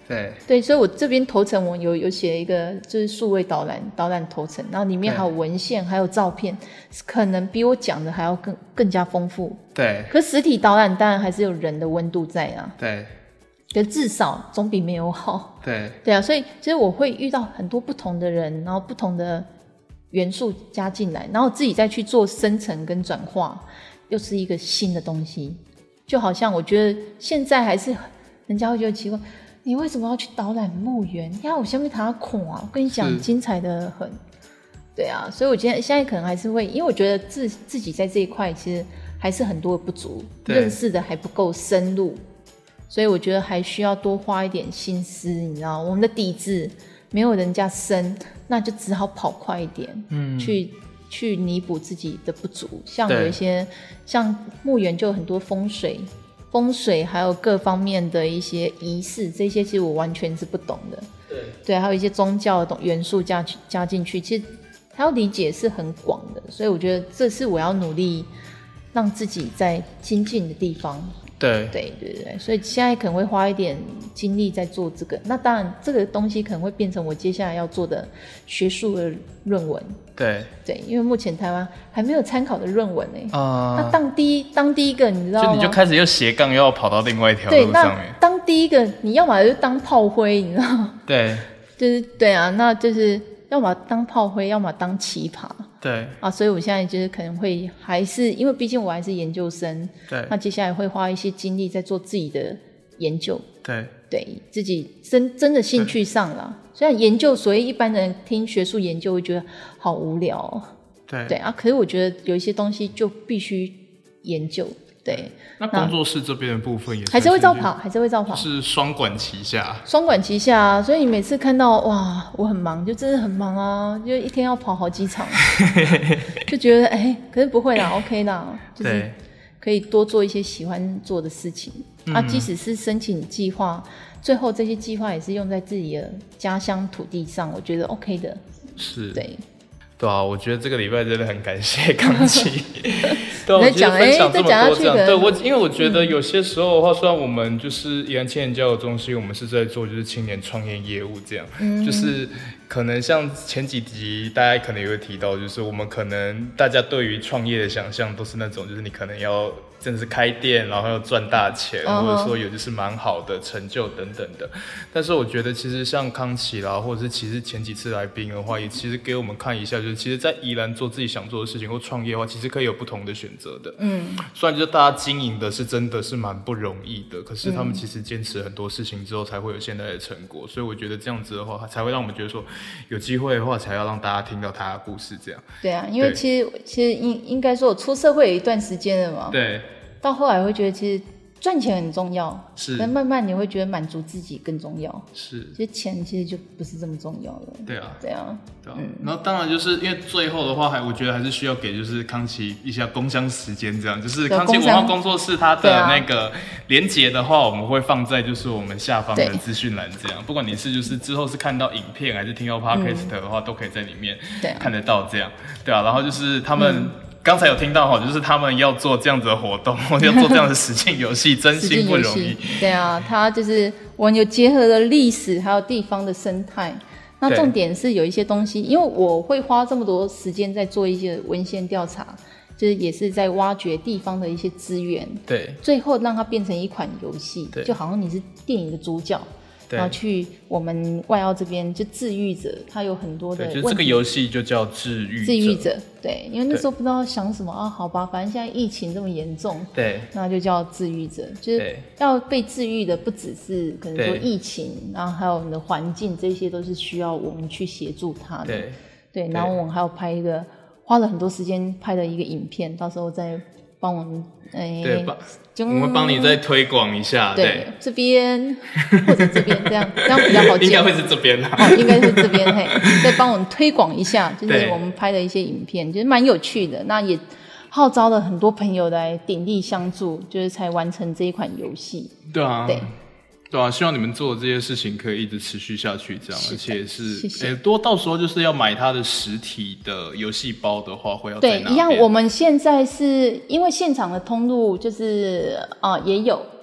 对对，所以我这边头层我有有写一个就是数位导览导览头层，然后里面还有文献还有照片，可能比我讲的还要更更加丰富。 对， 可实体导览当然还是有人的温度在啊。 对， 可至少总比没有好。 对对啊，所以其实我会遇到很多不同的人，然后不同的元素加进来，然后自己再去做生成跟转化，又是一个新的东西。就好像我觉得现在还是人家会觉得奇怪，你为什么要去导览墓园？呀，我下面他孔啊，我跟你讲，精彩的很。对啊，所以我今天现在可能还是会，因为我觉得自自己在这一块其实还是很多的不足，认识的还不够深入，所以我觉得还需要多花一点心思，你知道，我们的底子没有人家深，那就只好跑快一点，嗯，去去弥补自己的不足。像有一些像墓园就有很多风水风水还有各方面的一些仪式，这些其实我完全是不懂的。对对，还有一些宗教的元素加加进去，其实他要理解是很广的，所以我觉得这是我要努力让自己在精进的地方。 对对对对，所以现在可能会花一点精力在做这个。那当然，这个东西可能会变成我接下来要做的学术的论文。 对对，因为目前台湾还没有参考的论文呢。 啊、 呃，那当第一当第一个，你知道吗？ 就你就开始又斜杠，又要跑到另外一条路上面。 当第一个，你要么就当炮灰，你知道吗？ 对， 就是对啊，那就是要么当炮灰，要么当奇葩。 对啊，所以我现在就是可能会还是因为毕竟我还是研究生， 对， 那接下来会花一些精力在做自己的研究， 对， 对自己真真的兴趣上啦。虽然研究，所以一般人听学术研究会觉得好无聊哦， 对对啊，可是我觉得有一些东西就必须研究。对， 那工作室这边的部分也是还是会照跑，还是会照跑， 是双管齐下， 双管齐下啊！所以你每次看到哇，我很忙，就真的很忙啊，就一天要跑好几场，就觉得哎、欸，可是不会啦，OK 啦，就是可以多做一些喜欢做的事情啊。即使是申请计划，最后这些计划也是用在自己的家乡土地上，我觉得 OK 的。 是， 对。 对啊，我觉得这个礼拜真的很感谢康琪。对啊， 我觉得分享这么多这样， 对我，因为我觉得有些时候的话，虽然我们就是宜兰青年交流中心，我们是在做就是青年创业业务这样，嗯、就是可能像前几集大家可能也会提到，就是我们可能大家对于创业的想象都是那种，就是你可能要真的是开店，然后要赚大钱， uh-huh. 或者说有就是蛮好的成就等等的。但是我觉得其实像康琪啦，或者是其实前几次来宾的话，也其实给我们看一下，就是其实在宜兰做自己想做的事情或创业的话，其实可以有不同的选择的。嗯，虽然就是大家经营的是真的是蛮不容易的，可是他们其实坚持很多事情之后，才会有现在的成果。所以我觉得这样子的话，才会让我们觉得说，有机会的话，才要让大家听到他的故事。这样。 对啊，因为其实其实应应该说，我出社会有一段时间了嘛。 对。 到后来会觉得，其实赚钱很重要， 是， 但慢慢你会觉得满足自己更重要。 是， 其实钱其实就不是这么重要了。 对啊， 对啊， 对啊。嗯、然后当然就是因为最后的话，还我觉得还是需要给就是康琪一下工商时间，这样就是康琪文化工作室它的那个连结的话，我们会放在就是我们下方的资讯栏，这样不管你是就是之后是看到影片还是听到 podcast 的话，嗯、都可以在里面看得到这样。对啊，然后就是他们。嗯刚才有听到哈，就是他们要做这样子的活动，要做这样的实境游戏，真心不容易。 对啊，他就是我们有结合了历史还有地方的生态。那重点是有一些东西，因为我会花这么多时间在做一些文献调查，就是也是在挖掘地方的一些资源。 对， 最后让它变成一款游戏，就好像你是电影的主角。然后去我们外澳这边就治愈者，他有很多的问题。 就这个游戏就叫治愈者。 治愈者，对，因为那时候不知道想什么啊，好吧，反正现在疫情这么严重， 对， 那就叫治愈者，就是要被治愈的，不只是可能说疫情，然后还有你的环境，这些都是需要我们去协助他的。对，对，然后我们还要拍一个，花了很多时间拍的一个影片，到时候再帮我们，哎， 对，我们会帮你再推广一下，对， 对这边或者这边，这样这样比较好接。 应该会是这边啦， 哦，应该是这边，嘿，再帮我们推广一下，就是我们拍的一些影片，就是蛮有趣的。那也号召了很多朋友来鼎力相助，就是才完成这一款游戏。 对啊， 对。 对啊，希望你们做的这些事情可以一直持续下去，这样，而且是，诶，多到时候就是要买它的实体的游戏包的话，会要在哪边？ 对，一样。我们现在是因为现场的通路就是啊、呃、也有，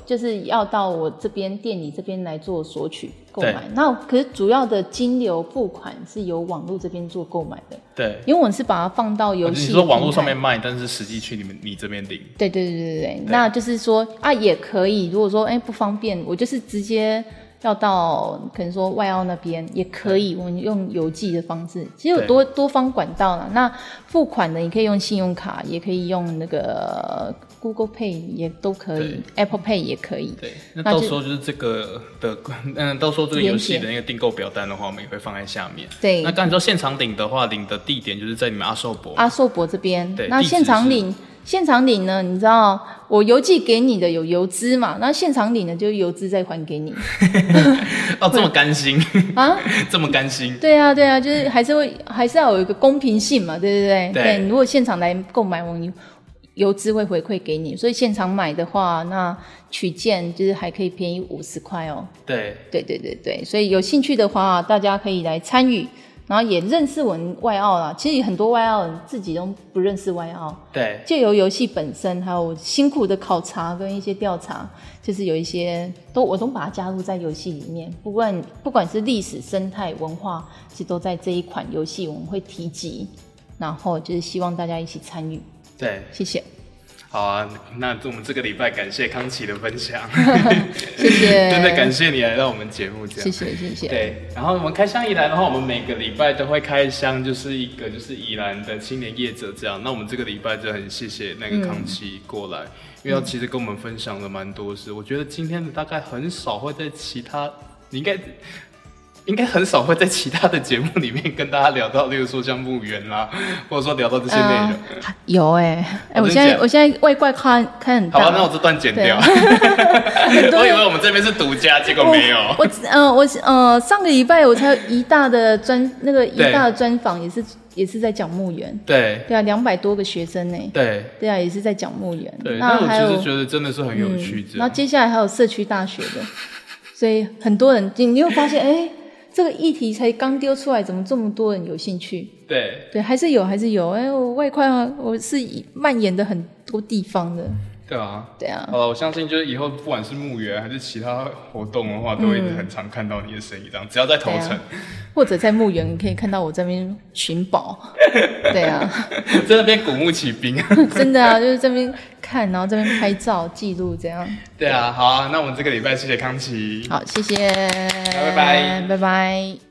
就是要到我这边店里这边来做索取购买。那可是主要的金流付款是由网络这边做购买的。 对， 因为我是把它放到游戏、哦。 你说网络上面卖，但是实际去你们你这边领。 对对对对对，那就是说啊，也可以。如果说哎不方便，我就是直接要到可能说外澳那边也可以，我们用邮寄的方式，其实有多多方管道啦。那付款的你可以用信用卡，也可以用那个 Google Pay 也都可以 ，Apple Pay 也可以。 对，那到时候就是这个的，嗯，到时候这个游戏的那个订购表单的话，我们也会放在下面。 对， 那刚才说现场领的话，领的地点就是在你们阿寿伯。 阿寿伯这边， 对， 那现场领。现场领呢，你知道我邮寄给你的有邮资嘛？那现场领呢，就是邮资再还给你。 哦，这么甘心啊？ 这么甘心？ 对啊，对啊，就是还是会还是要有一个公平性嘛，对不对？ 对。 对，你如果现场来购买，我邮资会回馈给你，所以现场买的话，那取件就是还可以便宜五十块哦。 对， 对对对对，所以有兴趣的话，大家可以来参与。然后也认识我们外澳啦，其实很多外澳人自己都不认识外澳， 对， 借由游戏本身，还有辛苦的考察跟一些调查，就是有一些都我都把它加入在游戏里面，不管不管是历史、生态、文化，其实都在这一款游戏我们会提及，然后就是希望大家一起参与。 对， 谢谢。 好啊，那我们这个礼拜感谢康琪的分享， 谢谢， 真的感谢你来到我们节目，这样， 谢谢谢谢。 对，然后我们开箱宜兰的话，我们每个礼拜都会开箱，就是一个就是宜兰的青年业者这样。那我们这个礼拜就很谢谢那个康琪过来，嗯、因为他其实跟我们分享了蛮多事。我觉得今天的大概很少会在其他，你应该。应该很少会在其他的节目里面跟大家聊到，例如说像墓园啦，或者说聊到这些内容。 呃、有哎、欸，哎、欸，我现在我现在外挂看看很大。 好吧，那我这段剪掉。我以为我们这边是独家，结果没有。 我呃我呃上个礼拜我才有一大的专那个一大的专访，也是也是在讲墓园。 对对啊，两百多个学生呢、欸。 对对啊，也是在讲墓园。 对，那我其实觉得真的是很有趣。 嗯、然后接下来还有社区大学的，所以很多人你你有发现哎。欸这个议题才刚丢出来，怎么这么多人有兴趣？ 对对，还是有，还是有。哎，我外快啊，我是蔓延的很多地方的。 对啊， 对啊。 好了，我相信就是以后不管是墓园还是其他活动的话，都会很常看到你的身影，这样、嗯、只要在头城、啊， 或者在墓园，你可以看到我这边寻宝。对啊， 在那边古墓起兵。 真的啊，就是这边看，然后这边拍照记录这样。 对啊，好啊，那我们这个礼拜谢谢康琪。 好，谢谢， 拜拜， 拜拜。